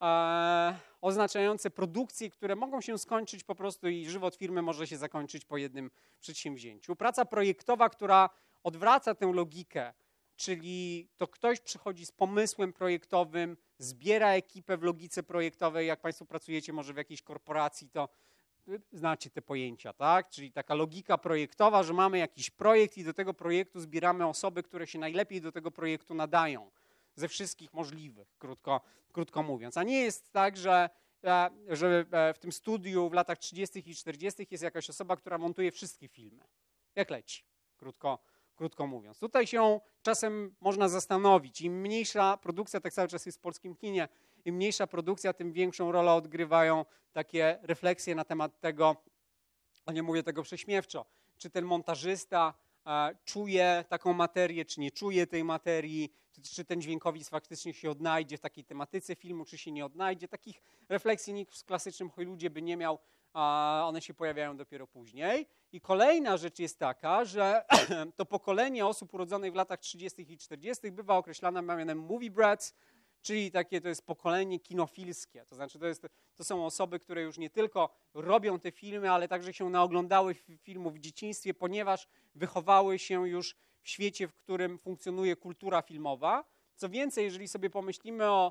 A: e, oznaczające produkcje, które mogą się skończyć po prostu i żywot firmy może się zakończyć po jednym przedsięwzięciu. Praca projektowa, która odwraca tę logikę, czyli to ktoś przychodzi z pomysłem projektowym, zbiera ekipę w logice projektowej. Jak Państwo pracujecie może w jakiejś korporacji, to znacie te pojęcia, tak? Czyli taka logika projektowa, że mamy jakiś projekt i do tego projektu zbieramy osoby, które się najlepiej do tego projektu nadają. Ze wszystkich możliwych, krótko, krótko mówiąc. A nie jest tak, że, że w tym studiu w latach trzydziestych i czterdziestych jest jakaś osoba, która montuje wszystkie filmy. Jak leci, krótko Krótko mówiąc. Tutaj się czasem można zastanowić. Im mniejsza produkcja, tak cały czas jest w polskim kinie, im mniejsza produkcja, tym większą rolę odgrywają takie refleksje na temat tego, a nie mówię tego prześmiewczo, czy ten montażysta e, czuje taką materię, czy nie czuje tej materii, czy, czy ten dźwiękowiec faktycznie się odnajdzie w takiej tematyce filmu, czy się nie odnajdzie. Takich refleksji nikt w klasycznym Hollywoodzie by nie miał, a one się pojawiają dopiero później. I kolejna rzecz jest taka, że to pokolenie osób urodzonych w latach trzydziestych i czterdziestych bywa określane mianem movie brats, czyli takie to jest pokolenie kinofilskie. To znaczy to, jest, to są osoby, które już nie tylko robią te filmy, ale także się naoglądały filmów w dzieciństwie, ponieważ wychowały się już w świecie, w którym funkcjonuje kultura filmowa. Co więcej, jeżeli sobie pomyślimy o,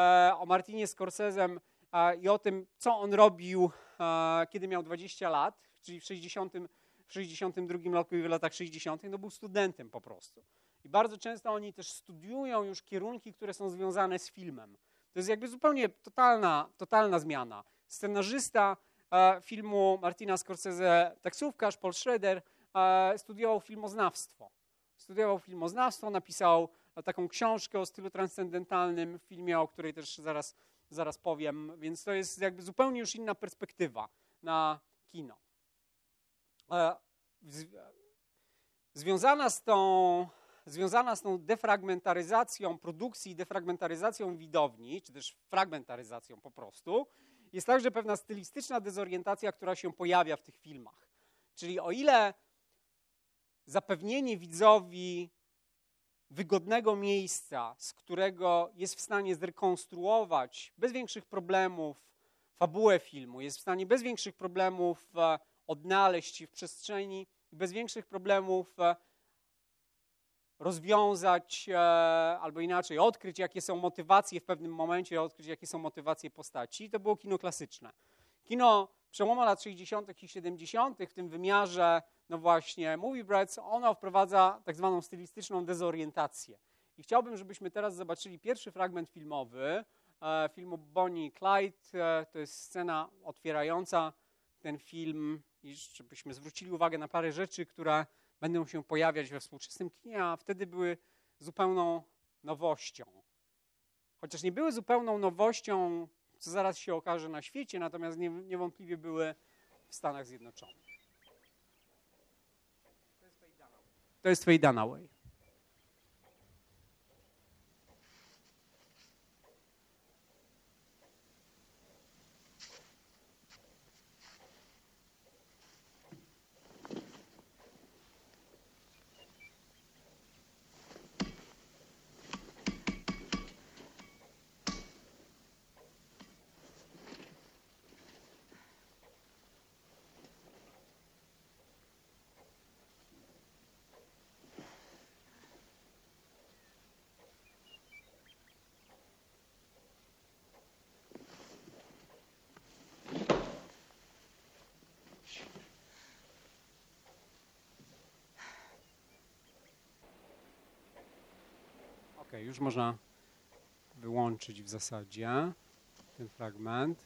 A: o Martinie Scorsese'em i o tym, co on robił, kiedy miał dwadzieścia lat, czyli w sześćdziesiątym, w sześćdziesiątym drugim roku i w latach sześćdziesiątych, no był studentem po prostu. I bardzo często oni też studiują już kierunki, które są związane z filmem. To jest jakby zupełnie totalna, totalna zmiana. Scenarzysta e, filmu Martina Scorsese, taksówkarz Paul Schrader, e, studiował filmoznawstwo. Studiował filmoznawstwo, napisał taką książkę o stylu transcendentalnym w filmie, o której też zaraz, zaraz powiem, więc to jest jakby zupełnie już inna perspektywa na kino. Związana z tą, związana z tą defragmentaryzacją produkcji, defragmentaryzacją widowni, czy też fragmentaryzacją po prostu, jest także pewna stylistyczna dezorientacja, która się pojawia w tych filmach. Czyli o ile zapewnienie widzowi wygodnego miejsca, z którego jest w stanie zrekonstruować bez większych problemów fabułę filmu, jest w stanie bez większych problemów odnaleźć się w przestrzeni i bez większych problemów rozwiązać albo inaczej odkryć, jakie są motywacje w pewnym momencie, odkryć, jakie są motywacje postaci. To było kino klasyczne. Kino przełomu lat sześćdziesiątych i siedemdziesiątych w tym wymiarze, no właśnie, movie brats, ono wprowadza tak zwaną stylistyczną dezorientację. I chciałbym, żebyśmy teraz zobaczyli pierwszy fragment filmowy filmu Bonnie i Clyde. To jest scena otwierająca ten film i żebyśmy zwrócili uwagę na parę rzeczy, które będą się pojawiać we współczesnym kinie, a wtedy były zupełną nowością. Chociaż nie były zupełną nowością, co zaraz się okaże na świecie, natomiast nie, niewątpliwie były w Stanach Zjednoczonych. To jest Faye Dunaway. Ok, już można wyłączyć w zasadzie ten fragment.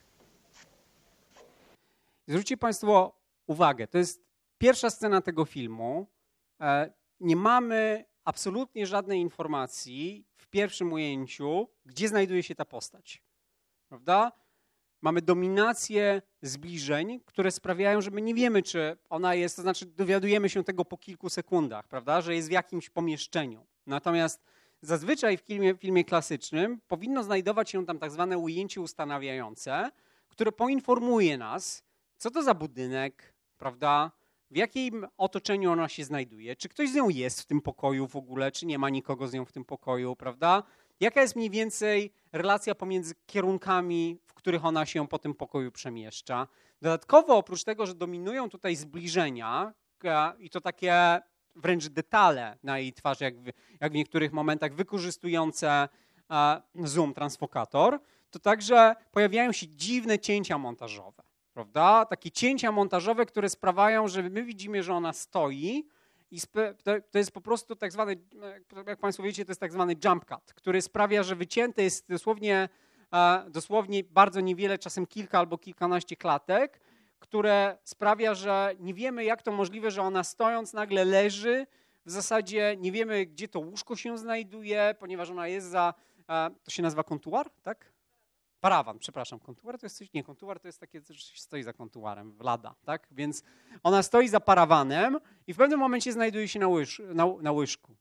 A: Zwróćcie Państwo uwagę, to jest pierwsza scena tego filmu. Nie mamy absolutnie żadnej informacji w pierwszym ujęciu, gdzie znajduje się ta postać. Prawda? mamy dominację zbliżeń, które sprawiają, że my nie wiemy, czy ona jest, to znaczy dowiadujemy się tego po kilku sekundach, prawda, że jest w jakimś pomieszczeniu. Natomiast zazwyczaj w filmie, filmie klasycznym powinno znajdować się tam tak zwane ujęcie ustanawiające, które poinformuje nas, co to za budynek, prawda, w jakim otoczeniu ona się znajduje, czy ktoś z nią jest w tym pokoju w ogóle, czy nie ma nikogo z nią w tym pokoju, prawda? Jaka jest mniej więcej relacja pomiędzy kierunkami, w których ona się po tym pokoju przemieszcza. Dodatkowo oprócz tego, że dominują tutaj zbliżenia i to takie wręcz detale na jej twarzy, jak w, jak w niektórych momentach wykorzystujące zoom, transfokator, to także pojawiają się dziwne cięcia montażowe, prawda? Takie cięcia montażowe, które sprawiają, że my widzimy, że ona stoi i to jest po prostu tak zwany, jak Państwo wiecie, to jest tak zwany jump cut, który sprawia, że wycięte jest dosłownie, dosłownie bardzo niewiele, czasem kilka albo kilkanaście klatek, które sprawia, że nie wiemy, jak to możliwe, że ona stojąc nagle leży. W zasadzie nie wiemy, gdzie to łóżko się znajduje, ponieważ ona jest za, to się nazywa kontuar, tak? Parawan, przepraszam, kontuar to jest coś, nie, kontuar to jest takie, coś stoi za kontuarem, lada, tak? Więc ona stoi za parawanem i w pewnym momencie znajduje się na, łyż, na, na łyżku.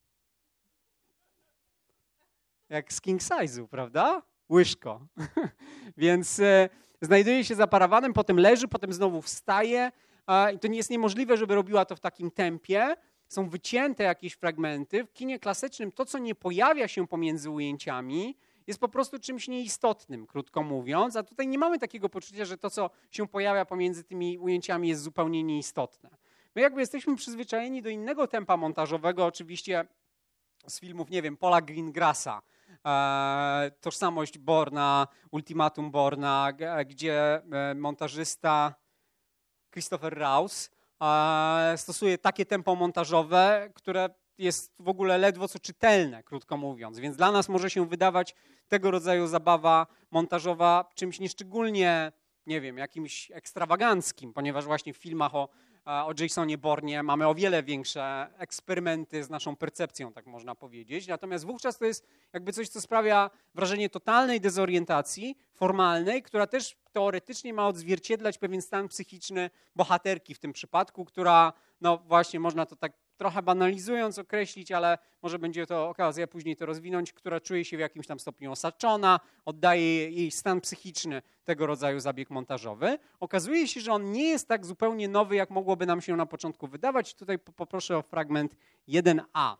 A: Jak z king size'u, prawda? Łyżko. Więc e, znajduje się za parawanem, potem leży, potem znowu wstaje e, i to nie jest niemożliwe, żeby robiła to w takim tempie. Są wycięte jakieś fragmenty. W kinie klasycznym to, co nie pojawia się pomiędzy ujęciami, jest po prostu czymś nieistotnym, krótko mówiąc, a tutaj nie mamy takiego poczucia, że to, co się pojawia pomiędzy tymi ujęciami, jest zupełnie nieistotne. My jakby jesteśmy przyzwyczajeni do innego tempa montażowego, oczywiście z filmów, nie wiem, Paula Greengrassa, e, Tożsamość Borna, Ultimatum Borna, g- gdzie e, montażysta Christopher Rouse e, stosuje takie tempo montażowe, które jest w ogóle ledwo co czytelne, krótko mówiąc. Więc dla nas może się wydawać tego rodzaju zabawa montażowa czymś nieszczególnie, nie wiem, jakimś ekstrawaganckim, ponieważ właśnie w filmach o, o Jasonie Bournie mamy o wiele większe eksperymenty z naszą percepcją, tak można powiedzieć. Natomiast wówczas to jest jakby coś, co sprawia wrażenie totalnej dezorientacji formalnej, która też teoretycznie ma odzwierciedlać pewien stan psychiczny bohaterki w tym przypadku, która, no właśnie, można to tak trochę banalizując określić, ale może będzie to okazja później to rozwinąć, która czuje się w jakimś tam stopniu osaczona, oddaje jej stan psychiczny tego rodzaju zabieg montażowy. Okazuje się, że on nie jest tak zupełnie nowy, jak mogłoby nam się na początku wydawać. Tutaj poproszę o fragment jeden a.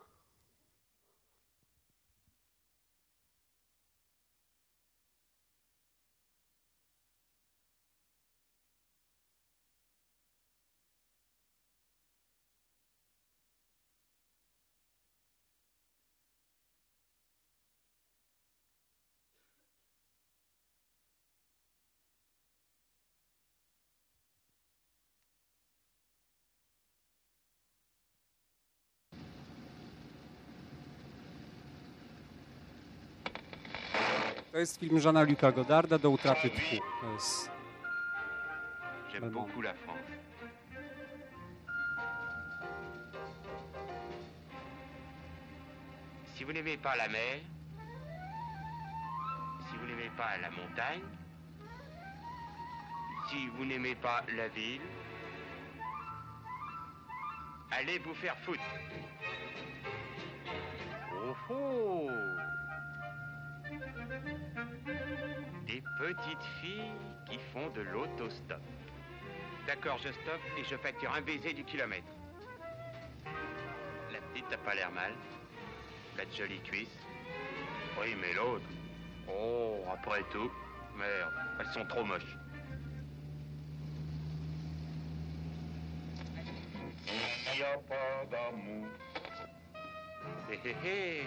A: To jest film Jeana-Luca Godarda Do utraty tchu. To jest...
B: J'aime beaucoup la France. Si vous n'aimez pas la mer, si vous n'aimez pas la montagne, si vous n'aimez pas la ville, allez vous faire foutre. Oh oh! Des petites filles qui font de l'autostop. D'accord, je stoppe et je facture un baiser du kilomètre. La petite, t'as pas l'air mal. T'as de jolies cuisses. Oui, mais l'autre... Oh, après tout... Merde, elles sont trop moches. Il n'y a pas d'amour. Hé hé hé.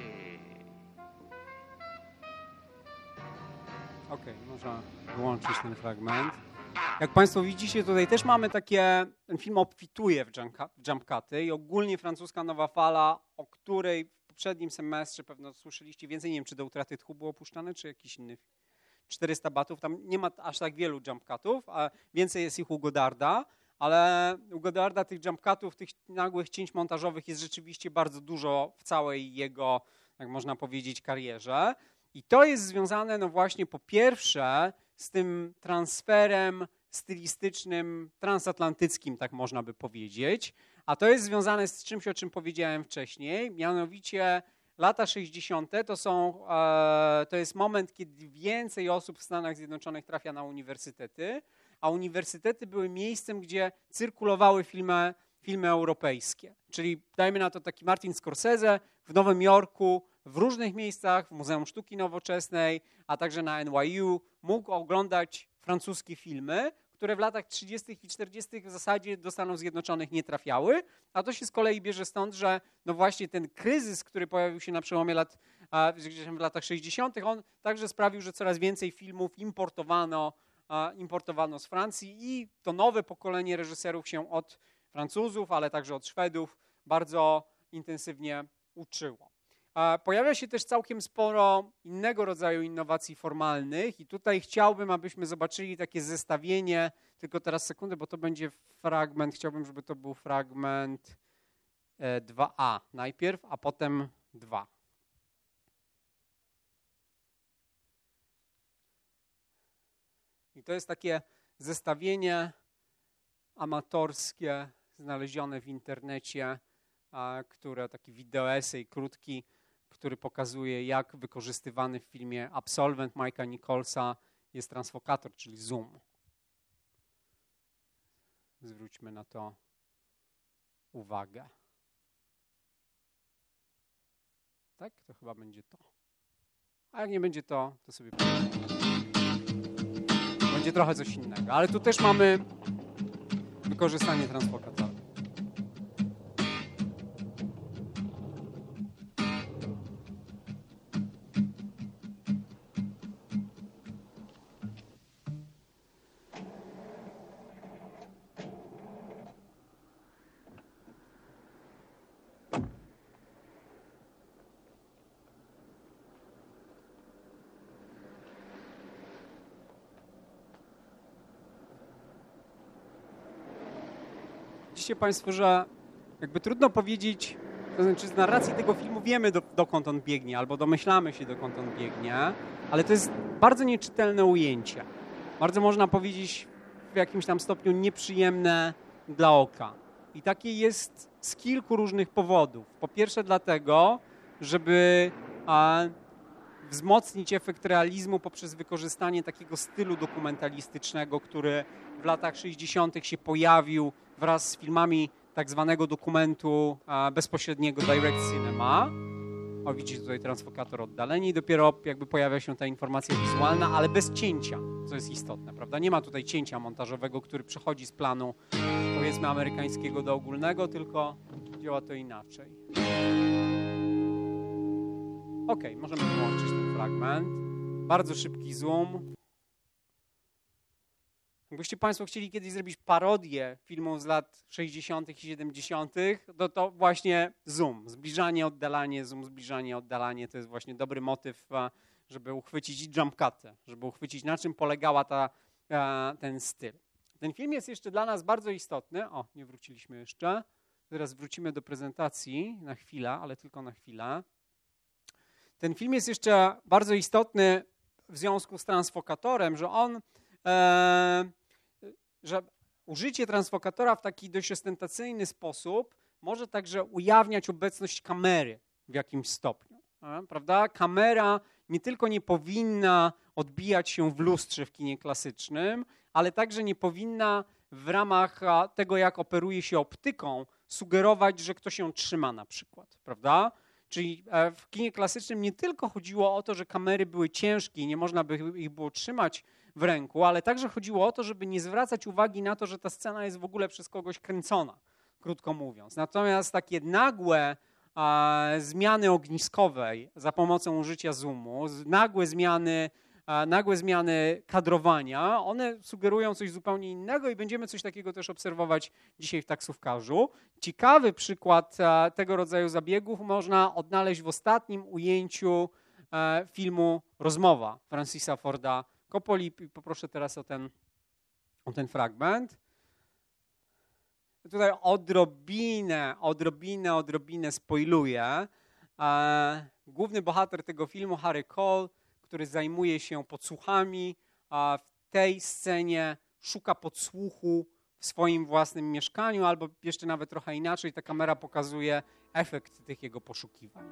A: Okej, okay, można wyłączyć ten fragment. Jak Państwo widzicie, tutaj też mamy takie, ten film obfituje w jump cuty i ogólnie francuska nowa fala, o której w poprzednim semestrze pewno słyszeliście więcej, nie wiem, czy Do utraty tchu było opuszczane, czy jakiś inny czterysta batów, tam nie ma aż tak wielu jump cutów, a więcej jest ich u Godarda, ale u Godarda tych jump cutów, tych nagłych cięć montażowych jest rzeczywiście bardzo dużo w całej jego, jak można powiedzieć, karierze. I to jest związane, no właśnie, po pierwsze z tym transferem stylistycznym, transatlantyckim, tak można by powiedzieć. A to jest związane z czymś, o czym powiedziałem wcześniej, mianowicie lata sześćdziesiąte to są, e, to jest moment, kiedy więcej osób w Stanach Zjednoczonych trafia na uniwersytety, a uniwersytety były miejscem, gdzie cyrkulowały filmy, filmy europejskie. Czyli dajmy na to taki Martin Scorsese w Nowym Jorku, w różnych miejscach, w Muzeum Sztuki Nowoczesnej, a także na N Y U mógł oglądać francuskie filmy, które w latach trzydziestych i czterdziestych w zasadzie do Stanów Zjednoczonych nie trafiały, a to się z kolei bierze stąd, że no właśnie ten kryzys, który pojawił się na przełomie lat, w latach sześćdziesiątych, on także sprawił, że coraz więcej filmów importowano, importowano z Francji i to nowe pokolenie reżyserów się od Francuzów, ale także od Szwedów bardzo intensywnie uczyło. Pojawia się też całkiem sporo innego rodzaju innowacji formalnych i tutaj chciałbym, abyśmy zobaczyli takie zestawienie, tylko teraz sekundę, bo to będzie fragment, chciałbym, żeby to był fragment dwa A najpierw, a potem dwa. I to jest takie zestawienie amatorskie, znalezione w internecie, które taki wideoesej krótki, który pokazuje, jak wykorzystywany w filmie Absolvent Mike'a Nicholsa jest transfokator, czyli zoom. Zwróćmy na to uwagę. Tak? To chyba będzie to. A jak nie będzie to, to sobie będzie trochę coś innego. Ale tu też mamy wykorzystanie transfokatora. Widzicie Państwo, że jakby trudno powiedzieć, to znaczy z narracji tego filmu wiemy, do, dokąd on biegnie, albo domyślamy się, dokąd on biegnie, ale to jest bardzo nieczytelne ujęcie. Bardzo można powiedzieć w jakimś tam stopniu nieprzyjemne dla oka. I takie jest z kilku różnych powodów. Po pierwsze dlatego, żeby a, wzmocnić efekt realizmu poprzez wykorzystanie takiego stylu dokumentalistycznego, który w latach sześćdziesiątych się pojawił wraz z filmami tak zwanego dokumentu a, bezpośredniego direct cinema. O, widzicie tutaj transfokator oddalenie i dopiero jakby pojawia się ta informacja wizualna, ale bez cięcia, co jest istotne, prawda? Nie ma tutaj cięcia montażowego, który przechodzi z planu, powiedzmy, amerykańskiego do ogólnego, tylko działa to inaczej. Ok, możemy wyłączyć ten fragment. Bardzo szybki zoom. Jakbyście Państwo chcieli kiedyś zrobić parodię filmów z lat sześćdziesiątych i siedemdziesiątych, to to właśnie zoom, zbliżanie, oddalanie, zoom, zbliżanie, oddalanie, to jest właśnie dobry motyw, żeby uchwycić jump cut'y, żeby uchwycić, na czym polegała ta, ten styl. Ten film jest jeszcze dla nas bardzo istotny. O, nie wróciliśmy jeszcze. Teraz wrócimy do prezentacji na chwilę, ale tylko na chwilę. Ten film jest jeszcze bardzo istotny w związku z transfokatorem, że on E, że użycie transfokatora w taki dość ostentacyjny sposób może także ujawniać obecność kamery w jakimś stopniu. E, prawda? Kamera nie tylko nie powinna odbijać się w lustrze w kinie klasycznym, ale także nie powinna w ramach tego, jak operuje się optyką, sugerować, że ktoś ją trzyma na przykład. Prawda? Czyli w kinie klasycznym nie tylko chodziło o to, że kamery były ciężkie i nie można by ich było trzymać w ręku, ale także chodziło o to, żeby nie zwracać uwagi na to, że ta scena jest w ogóle przez kogoś kręcona, krótko mówiąc. Natomiast takie nagłe a, zmiany ogniskowej za pomocą użycia zoomu, nagłe zmiany, a, nagłe zmiany kadrowania, one sugerują coś zupełnie innego i będziemy coś takiego też obserwować dzisiaj w Taksówkarzu. Ciekawy przykład a, tego rodzaju zabiegów można odnaleźć w ostatnim ujęciu a, filmu Rozmowa Francisa Forda Coppoli. Poproszę teraz o ten, o ten fragment. Tutaj odrobinę, odrobinę, odrobinę spoiluję. E, główny bohater tego filmu, Harry Cole, który zajmuje się podsłuchami, a w tej scenie szuka podsłuchu w swoim własnym mieszkaniu, albo jeszcze nawet trochę inaczej, ta kamera pokazuje efekt tych jego poszukiwań.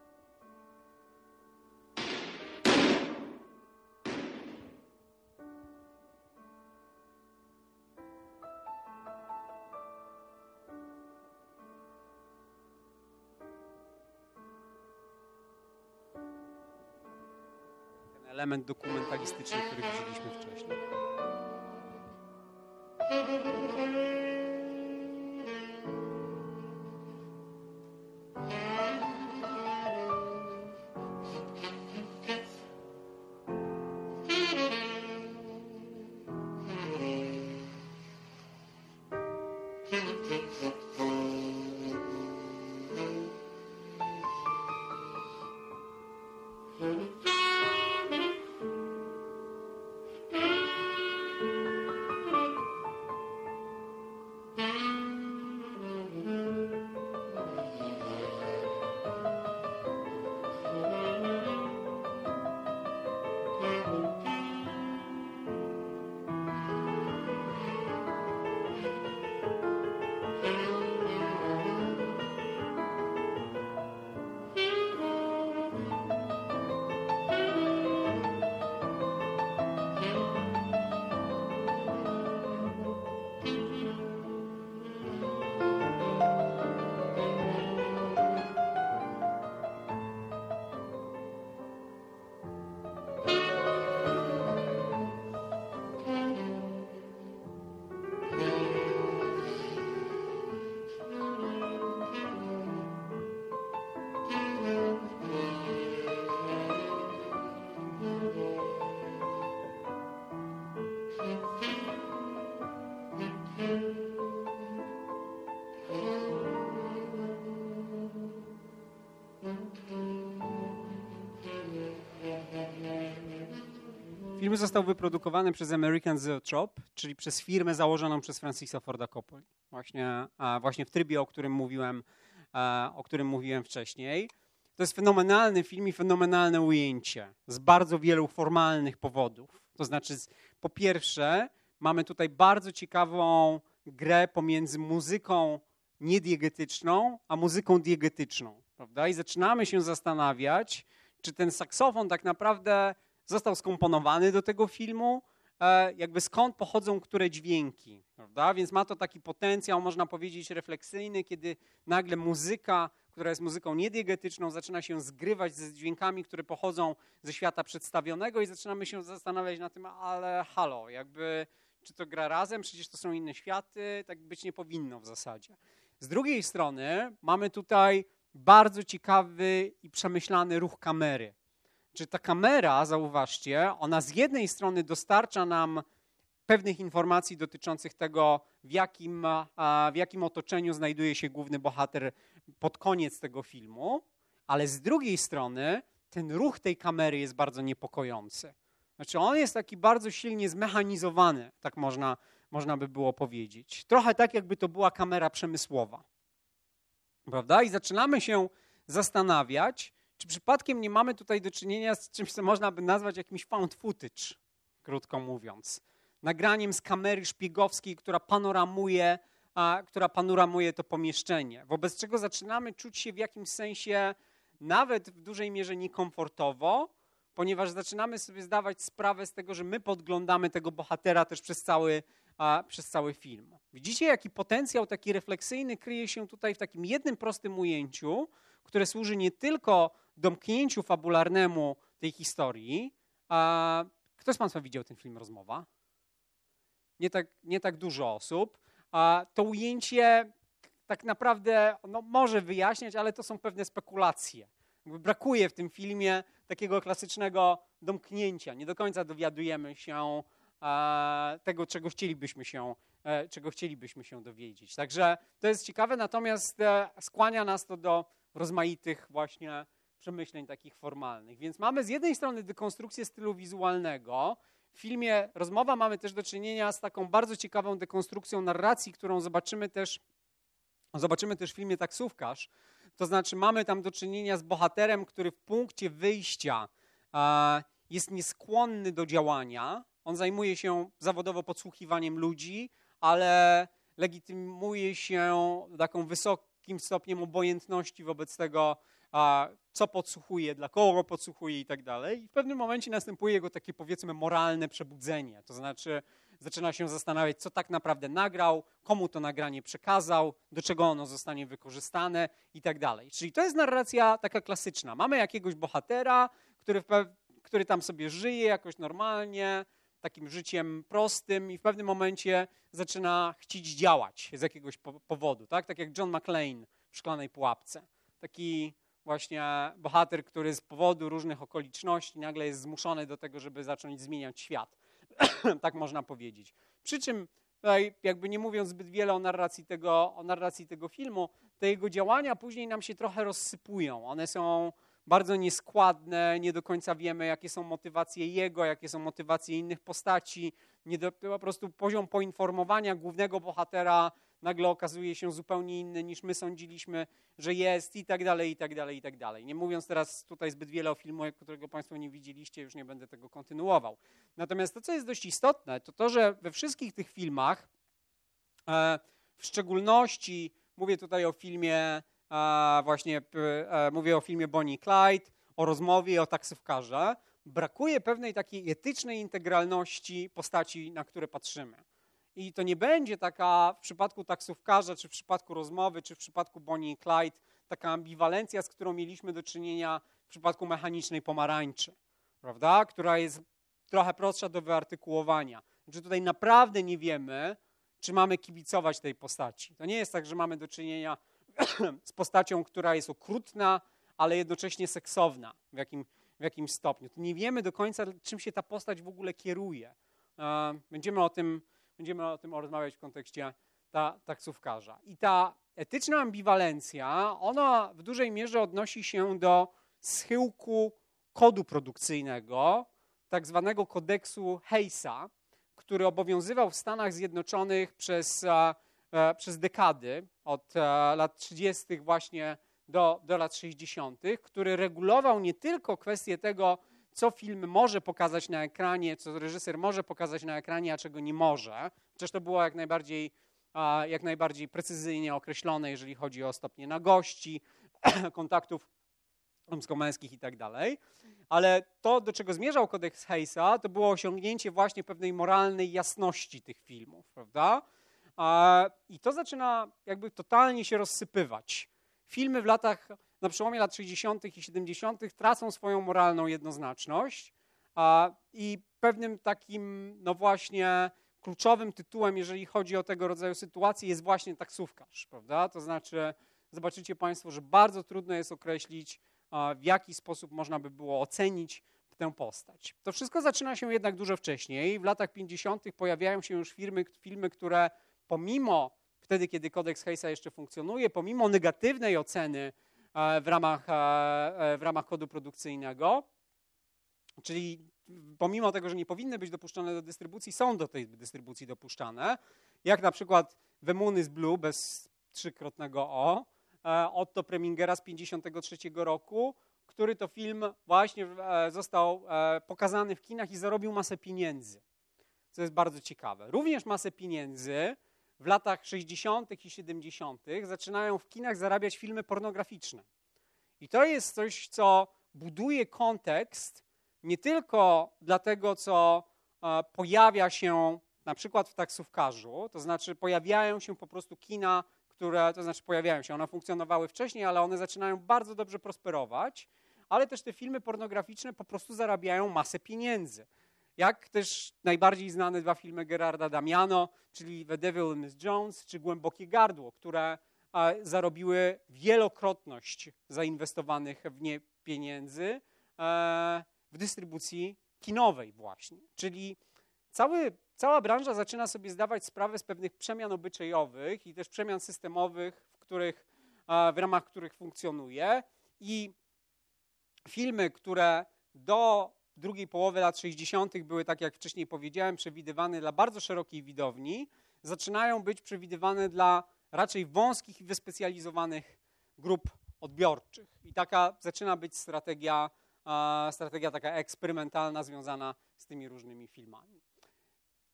A: Ten element dokumentalistyczny, który widzieliśmy wcześniej. Film został wyprodukowany przez American Zoetrope, czyli przez firmę założoną przez Francisa Forda Coppoli. Właśnie, właśnie w trybie, o którym mówiłem, o którym mówiłem wcześniej. To jest fenomenalny film i fenomenalne ujęcie z bardzo wielu formalnych powodów. To znaczy, po pierwsze, mamy tutaj bardzo ciekawą grę pomiędzy muzyką niediegetyczną, a muzyką diegetyczną, prawda? I zaczynamy się zastanawiać, czy ten saksofon tak naprawdę został skomponowany do tego filmu, jakby skąd pochodzą które dźwięki, prawda? Więc ma to taki potencjał, można powiedzieć, refleksyjny, kiedy nagle muzyka, która jest muzyką niediegetyczną, zaczyna się zgrywać ze dźwiękami, które pochodzą ze świata przedstawionego i zaczynamy się zastanawiać na tym, ale halo, jakby czy to gra razem, przecież to są inne światy, tak być nie powinno w zasadzie. Z drugiej strony mamy tutaj bardzo ciekawy i przemyślany ruch kamery. Czy ta kamera, zauważcie, ona z jednej strony dostarcza nam pewnych informacji dotyczących tego, w jakim, w jakim otoczeniu znajduje się główny bohater pod koniec tego filmu, ale z drugiej strony ten ruch tej kamery jest bardzo niepokojący. Znaczy on jest taki bardzo silnie zmechanizowany, tak można, można by było powiedzieć. Trochę tak, jakby to była kamera przemysłowa. Prawda? I zaczynamy się zastanawiać, czy przypadkiem nie mamy tutaj do czynienia z czymś, co można by nazwać jakimś found footage, krótko mówiąc. Nagraniem z kamery szpiegowskiej, która panoramuje, a, która panoramuje to pomieszczenie. Wobec czego zaczynamy czuć się w jakimś sensie nawet w dużej mierze niekomfortowo, ponieważ zaczynamy sobie zdawać sprawę z tego, że my podglądamy tego bohatera też przez cały, a, przez cały film. Widzicie, jaki potencjał taki refleksyjny kryje się tutaj w takim jednym prostym ujęciu, które służy nie tylko domknięciu fabularnemu tej historii. A kto z Państwa widział ten film Rozmowa? Nie tak, nie tak dużo osób. A to ujęcie tak naprawdę no, może wyjaśniać, ale to są pewne spekulacje. Brakuje w tym filmie takiego klasycznego domknięcia. Nie do końca dowiadujemy się a, tego, czego chcielibyśmy się, e, czego chcielibyśmy się dowiedzieć. Także to jest ciekawe, natomiast e, skłania nas to do rozmaitych właśnie przemyśleń takich formalnych. Więc mamy z jednej strony dekonstrukcję stylu wizualnego. W filmie Rozmowa mamy też do czynienia z taką bardzo ciekawą dekonstrukcją narracji, którą zobaczymy też, zobaczymy też w filmie Taksówkarz. To znaczy mamy tam do czynienia z bohaterem, który w punkcie wyjścia e, jest nieskłonny do działania, on zajmuje się zawodowo podsłuchiwaniem ludzi, ale legitymuje się taką wysokim stopniem obojętności wobec tego, co podsłuchuje, dla kogo podsłuchuje i tak dalej. I w pewnym momencie następuje jego takie, powiedzmy, moralne przebudzenie. To znaczy zaczyna się zastanawiać, co tak naprawdę nagrał, komu to nagranie przekazał, do czego ono zostanie wykorzystane i tak dalej. Czyli to jest narracja taka klasyczna. Mamy jakiegoś bohatera, który, w pe- który tam sobie żyje jakoś normalnie, takim życiem prostym i w pewnym momencie zaczyna chcieć działać z jakiegoś po- powodu. Tak? Tak jak John McClane w Szklanej Pułapce. Taki właśnie bohater, który z powodu różnych okoliczności nagle jest zmuszony do tego, żeby zacząć zmieniać świat. Tak można powiedzieć. Przy czym tutaj jakby nie mówiąc zbyt wiele o narracji tego, o narracji tego filmu, te jego działania później nam się trochę rozsypują. One są bardzo nieskładne, nie do końca wiemy, jakie są motywacje jego, jakie są motywacje innych postaci. Nie do, po prostu poziom poinformowania głównego bohatera nagle okazuje się zupełnie inny, niż my sądziliśmy, że jest i tak dalej, i tak dalej, i tak dalej. Nie mówiąc teraz tutaj zbyt wiele o filmu, którego Państwo nie widzieliście, już nie będę tego kontynuował. Natomiast to, co jest dość istotne, to to, że we wszystkich tych filmach, w szczególności mówię tutaj o filmie, właśnie mówię o filmie Bonnie i Clyde, o rozmowie, o taksówkarze, brakuje pewnej takiej etycznej integralności postaci, na które patrzymy. I to nie będzie taka w przypadku taksówkarza, czy w przypadku rozmowy, czy w przypadku Bonnie i Clyde, taka ambiwalencja, z którą mieliśmy do czynienia w przypadku Mechanicznej Pomarańczy, prawda? Która jest trochę prostsza do wyartykułowania. Znaczy tutaj naprawdę nie wiemy, czy mamy kibicować tej postaci. To nie jest tak, że mamy do czynienia z postacią, która jest okrutna, ale jednocześnie seksowna w, jakim, w jakimś stopniu. To nie wiemy do końca, czym się ta postać w ogóle kieruje. Będziemy o tym Będziemy o tym rozmawiać w kontekście ta, taksówkarza. I ta etyczna ambiwalencja, ona w dużej mierze odnosi się do schyłku kodu produkcyjnego, tak zwanego kodeksu Hayesa, który obowiązywał w Stanach Zjednoczonych przez, e, przez dekady, od e, lat trzydziestych właśnie do, do lat sześćdziesiątych, który regulował nie tylko kwestię tego, co film może pokazać na ekranie, co reżyser może pokazać na ekranie, a czego nie może. Chociaż to było jak najbardziej, jak najbardziej precyzyjnie określone, jeżeli chodzi o stopnie nagości, kontaktów damsko-męskich i tak dalej. Ale to, do czego zmierzał kodeks Hayesa, to było osiągnięcie właśnie pewnej moralnej jasności tych filmów, prawda? I to zaczyna jakby totalnie się rozsypywać. Filmy w latach na przełomie lat sześćdziesiątych i siedemdziesiątych tracą swoją moralną jednoznaczność a, i pewnym takim, no właśnie, kluczowym tytułem, jeżeli chodzi o tego rodzaju sytuacje, jest właśnie taksówkarz, prawda? To znaczy, zobaczycie Państwo, że bardzo trudno jest określić, a, w jaki sposób można by było ocenić tę postać. To wszystko zaczyna się jednak dużo wcześniej. W latach pięćdziesiątych pojawiają się już filmy, filmy, które pomimo, wtedy kiedy kodeks Hayesa jeszcze funkcjonuje, pomimo negatywnej oceny w ramach, w ramach kodu produkcyjnego, czyli pomimo tego, że nie powinny być dopuszczone do dystrybucji, są do tej dystrybucji dopuszczane, jak na przykład The Moon is Blue bez trzykrotnego O, Otto Premingera z pięćdziesiątego trzeciego roku, który to film właśnie został pokazany w kinach i zarobił masę pieniędzy, co jest bardzo ciekawe. Również masę pieniędzy w latach sześćdziesiątych i siedemdziesiątych zaczynają w kinach zarabiać filmy pornograficzne. I to jest coś, co buduje kontekst nie tylko dla tego, co pojawia się na przykład w taksówkarzu, to znaczy pojawiają się po prostu kina, które, to znaczy pojawiają się, one funkcjonowały wcześniej, ale one zaczynają bardzo dobrze prosperować, ale też te filmy pornograficzne po prostu zarabiają masę pieniędzy. Jak też najbardziej znane dwa filmy Gerarda Damiano, czyli The Devil and Miss Jones, czy Głębokie Gardło, które a, zarobiły wielokrotność zainwestowanych w nie pieniędzy e, w dystrybucji kinowej właśnie. Czyli cały, cała branża zaczyna sobie zdawać sprawę z pewnych przemian obyczajowych i też przemian systemowych, w, których, e, w ramach których funkcjonuje i filmy, które do drugiej połowy lat sześćdziesiątych były, tak jak wcześniej powiedziałem, przewidywane dla bardzo szerokiej widowni, zaczynają być przewidywane dla raczej wąskich i wyspecjalizowanych grup odbiorczych. I taka zaczyna być strategia, strategia taka eksperymentalna związana z tymi różnymi filmami.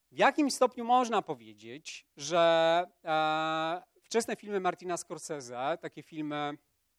A: W jakim stopniu można powiedzieć, że e, wczesne filmy Martina Scorsese, takie filmy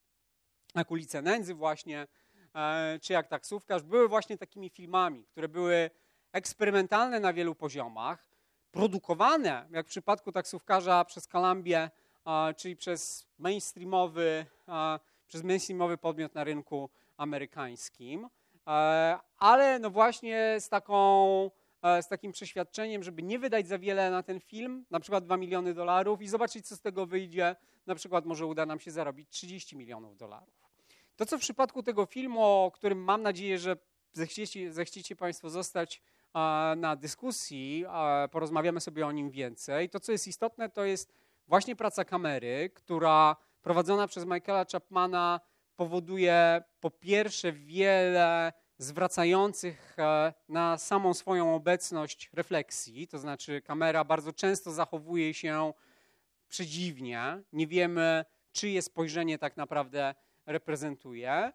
A: jak Ulice Nędzy właśnie, e, czy jak Taksówkarz, były właśnie takimi filmami, które były eksperymentalne na wielu poziomach, produkowane, jak w przypadku Taksówkarza, przez Columbię, e, czyli przez mainstreamowy, e, przez mainstreamowy podmiot na rynku amerykańskim, e, ale no właśnie z taką z takim przeświadczeniem, żeby nie wydać za wiele na ten film, na przykład dwa miliony dolarów i zobaczyć, co z tego wyjdzie. Na przykład może uda nam się zarobić trzydzieści milionów dolarów. To, co w przypadku tego filmu, o którym mam nadzieję, że zechciecie, zechciecie Państwo zostać na dyskusji, porozmawiamy sobie o nim więcej. To, co jest istotne, to jest właśnie praca kamery, która prowadzona przez Michaela Chapmana powoduje po pierwsze wiele zwracających na samą swoją obecność refleksji, to znaczy kamera bardzo często zachowuje się przedziwnie, nie wiemy, czyje spojrzenie tak naprawdę reprezentuje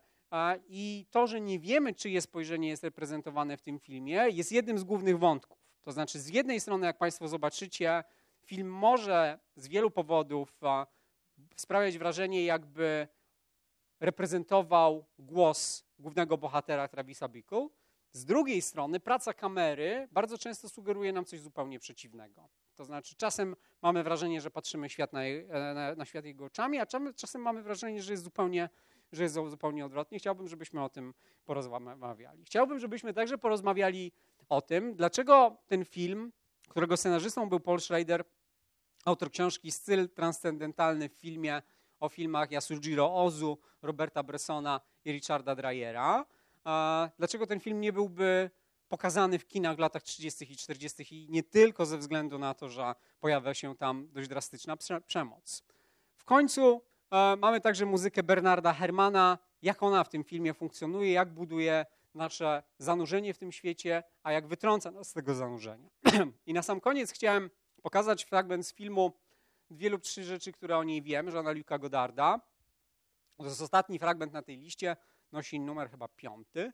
A: i to, że nie wiemy, czyje spojrzenie jest reprezentowane w tym filmie, jest jednym z głównych wątków. To znaczy z jednej strony, jak Państwo zobaczycie, film może z wielu powodów sprawiać wrażenie, jakby reprezentował głos głównego bohatera Travisa Bickle. Z drugiej strony praca kamery bardzo często sugeruje nam coś zupełnie przeciwnego. To znaczy czasem mamy wrażenie, że patrzymy świat na, na, na świat jego oczami, a czasem mamy wrażenie, że jest zupełnie, że jest zupełnie odwrotnie. Chciałbym, żebyśmy o tym porozmawiali. Chciałbym, żebyśmy także porozmawiali o tym, dlaczego ten film, którego scenarzystą był Paul Schrader, autor książki Styl transcendentalny w filmie o filmach Yasujiro Ozu, Roberta Bressona i Richarda Dryera. Dlaczego ten film nie byłby pokazany w kinach w latach trzydziestych i czterdziestych i nie tylko ze względu na to, że pojawia się tam dość drastyczna przemoc. W końcu mamy także muzykę Bernarda Herrmana, jak ona w tym filmie funkcjonuje, jak buduje nasze zanurzenie w tym świecie, a jak wytrąca nas z tego zanurzenia. I na sam koniec chciałem pokazać fragment z filmu Dwie lub trzy rzeczy, które o niej wiem, Jeana-Luca Goddarda. To jest ostatni fragment na tej liście, nosi numer chyba piąty.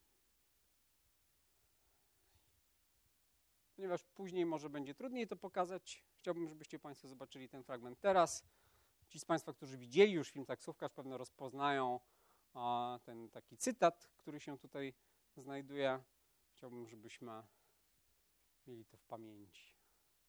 A: Ponieważ później może będzie trudniej to pokazać, chciałbym, żebyście Państwo zobaczyli ten fragment teraz. Ci z Państwa, którzy widzieli już film Taksówkarz, pewno rozpoznają a, ten taki cytat, który się tutaj znajduje. Chciałbym, żebyśmy mieli to w pamięci.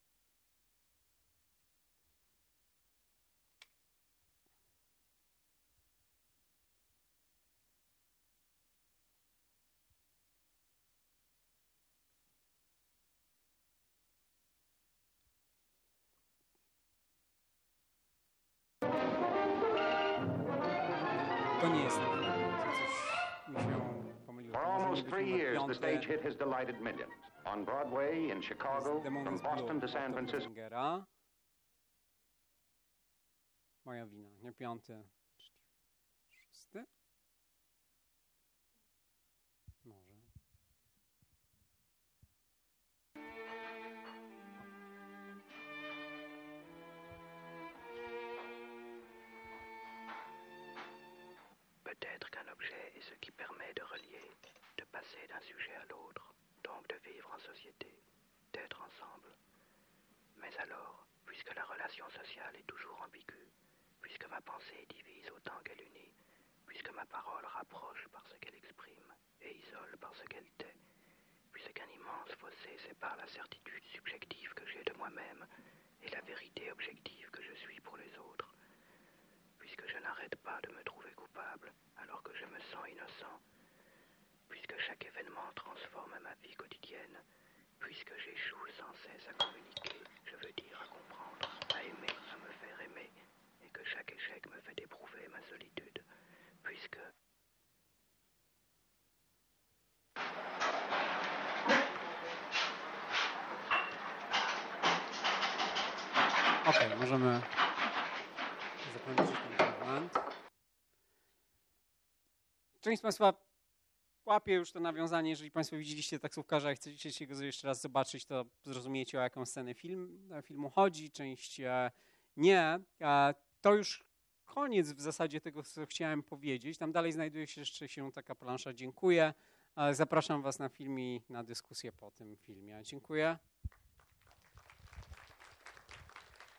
A: To nie jest to coś mi się pomyliło.
C: For almost three years, the stage hit has delighted millions. On Broadway, in Chicago, from Boston to San Francisco.
A: Moja wina, nie piąty, szósty? Może.
D: Peut-être qu'un objet est ce qui permet de relier, de passer d'un sujet à l'autre, donc de vivre en société, d'être ensemble. Mais alors, puisque la relation sociale est toujours ambiguë, puisque ma pensée divise autant qu'elle unit, puisque ma parole rapproche parce qu'elle exprime et isole parce qu'elle tait, puisqu'un immense fossé sépare la certitude subjective que j'ai de moi-même et la vérité objective que je suis pour les autres, puisque je n'arrête pas de me trouver coupable alors que je me sens innocent, puisque chaque événement transforme ma vie quotidienne, puisque j'échoue sans cesse à communiquer, je veux dire à comprendre, à aimer, à me faire aimer, et que chaque échec me fait éprouver ma solitude, puisque...
A: Okej, okay, możemy zakończyć ten fragment. Część z Państwa łapie już to nawiązanie, jeżeli Państwo widzieliście Taksówkarza i chcecie go jeszcze raz zobaczyć, to zrozumiecie, o jaką scenę film, filmu chodzi, część nie. To już koniec w zasadzie tego, co chciałem powiedzieć. Tam dalej znajduje się jeszcze się taka plansza. Dziękuję. Zapraszam Was na film i na dyskusję po tym filmie. Dziękuję.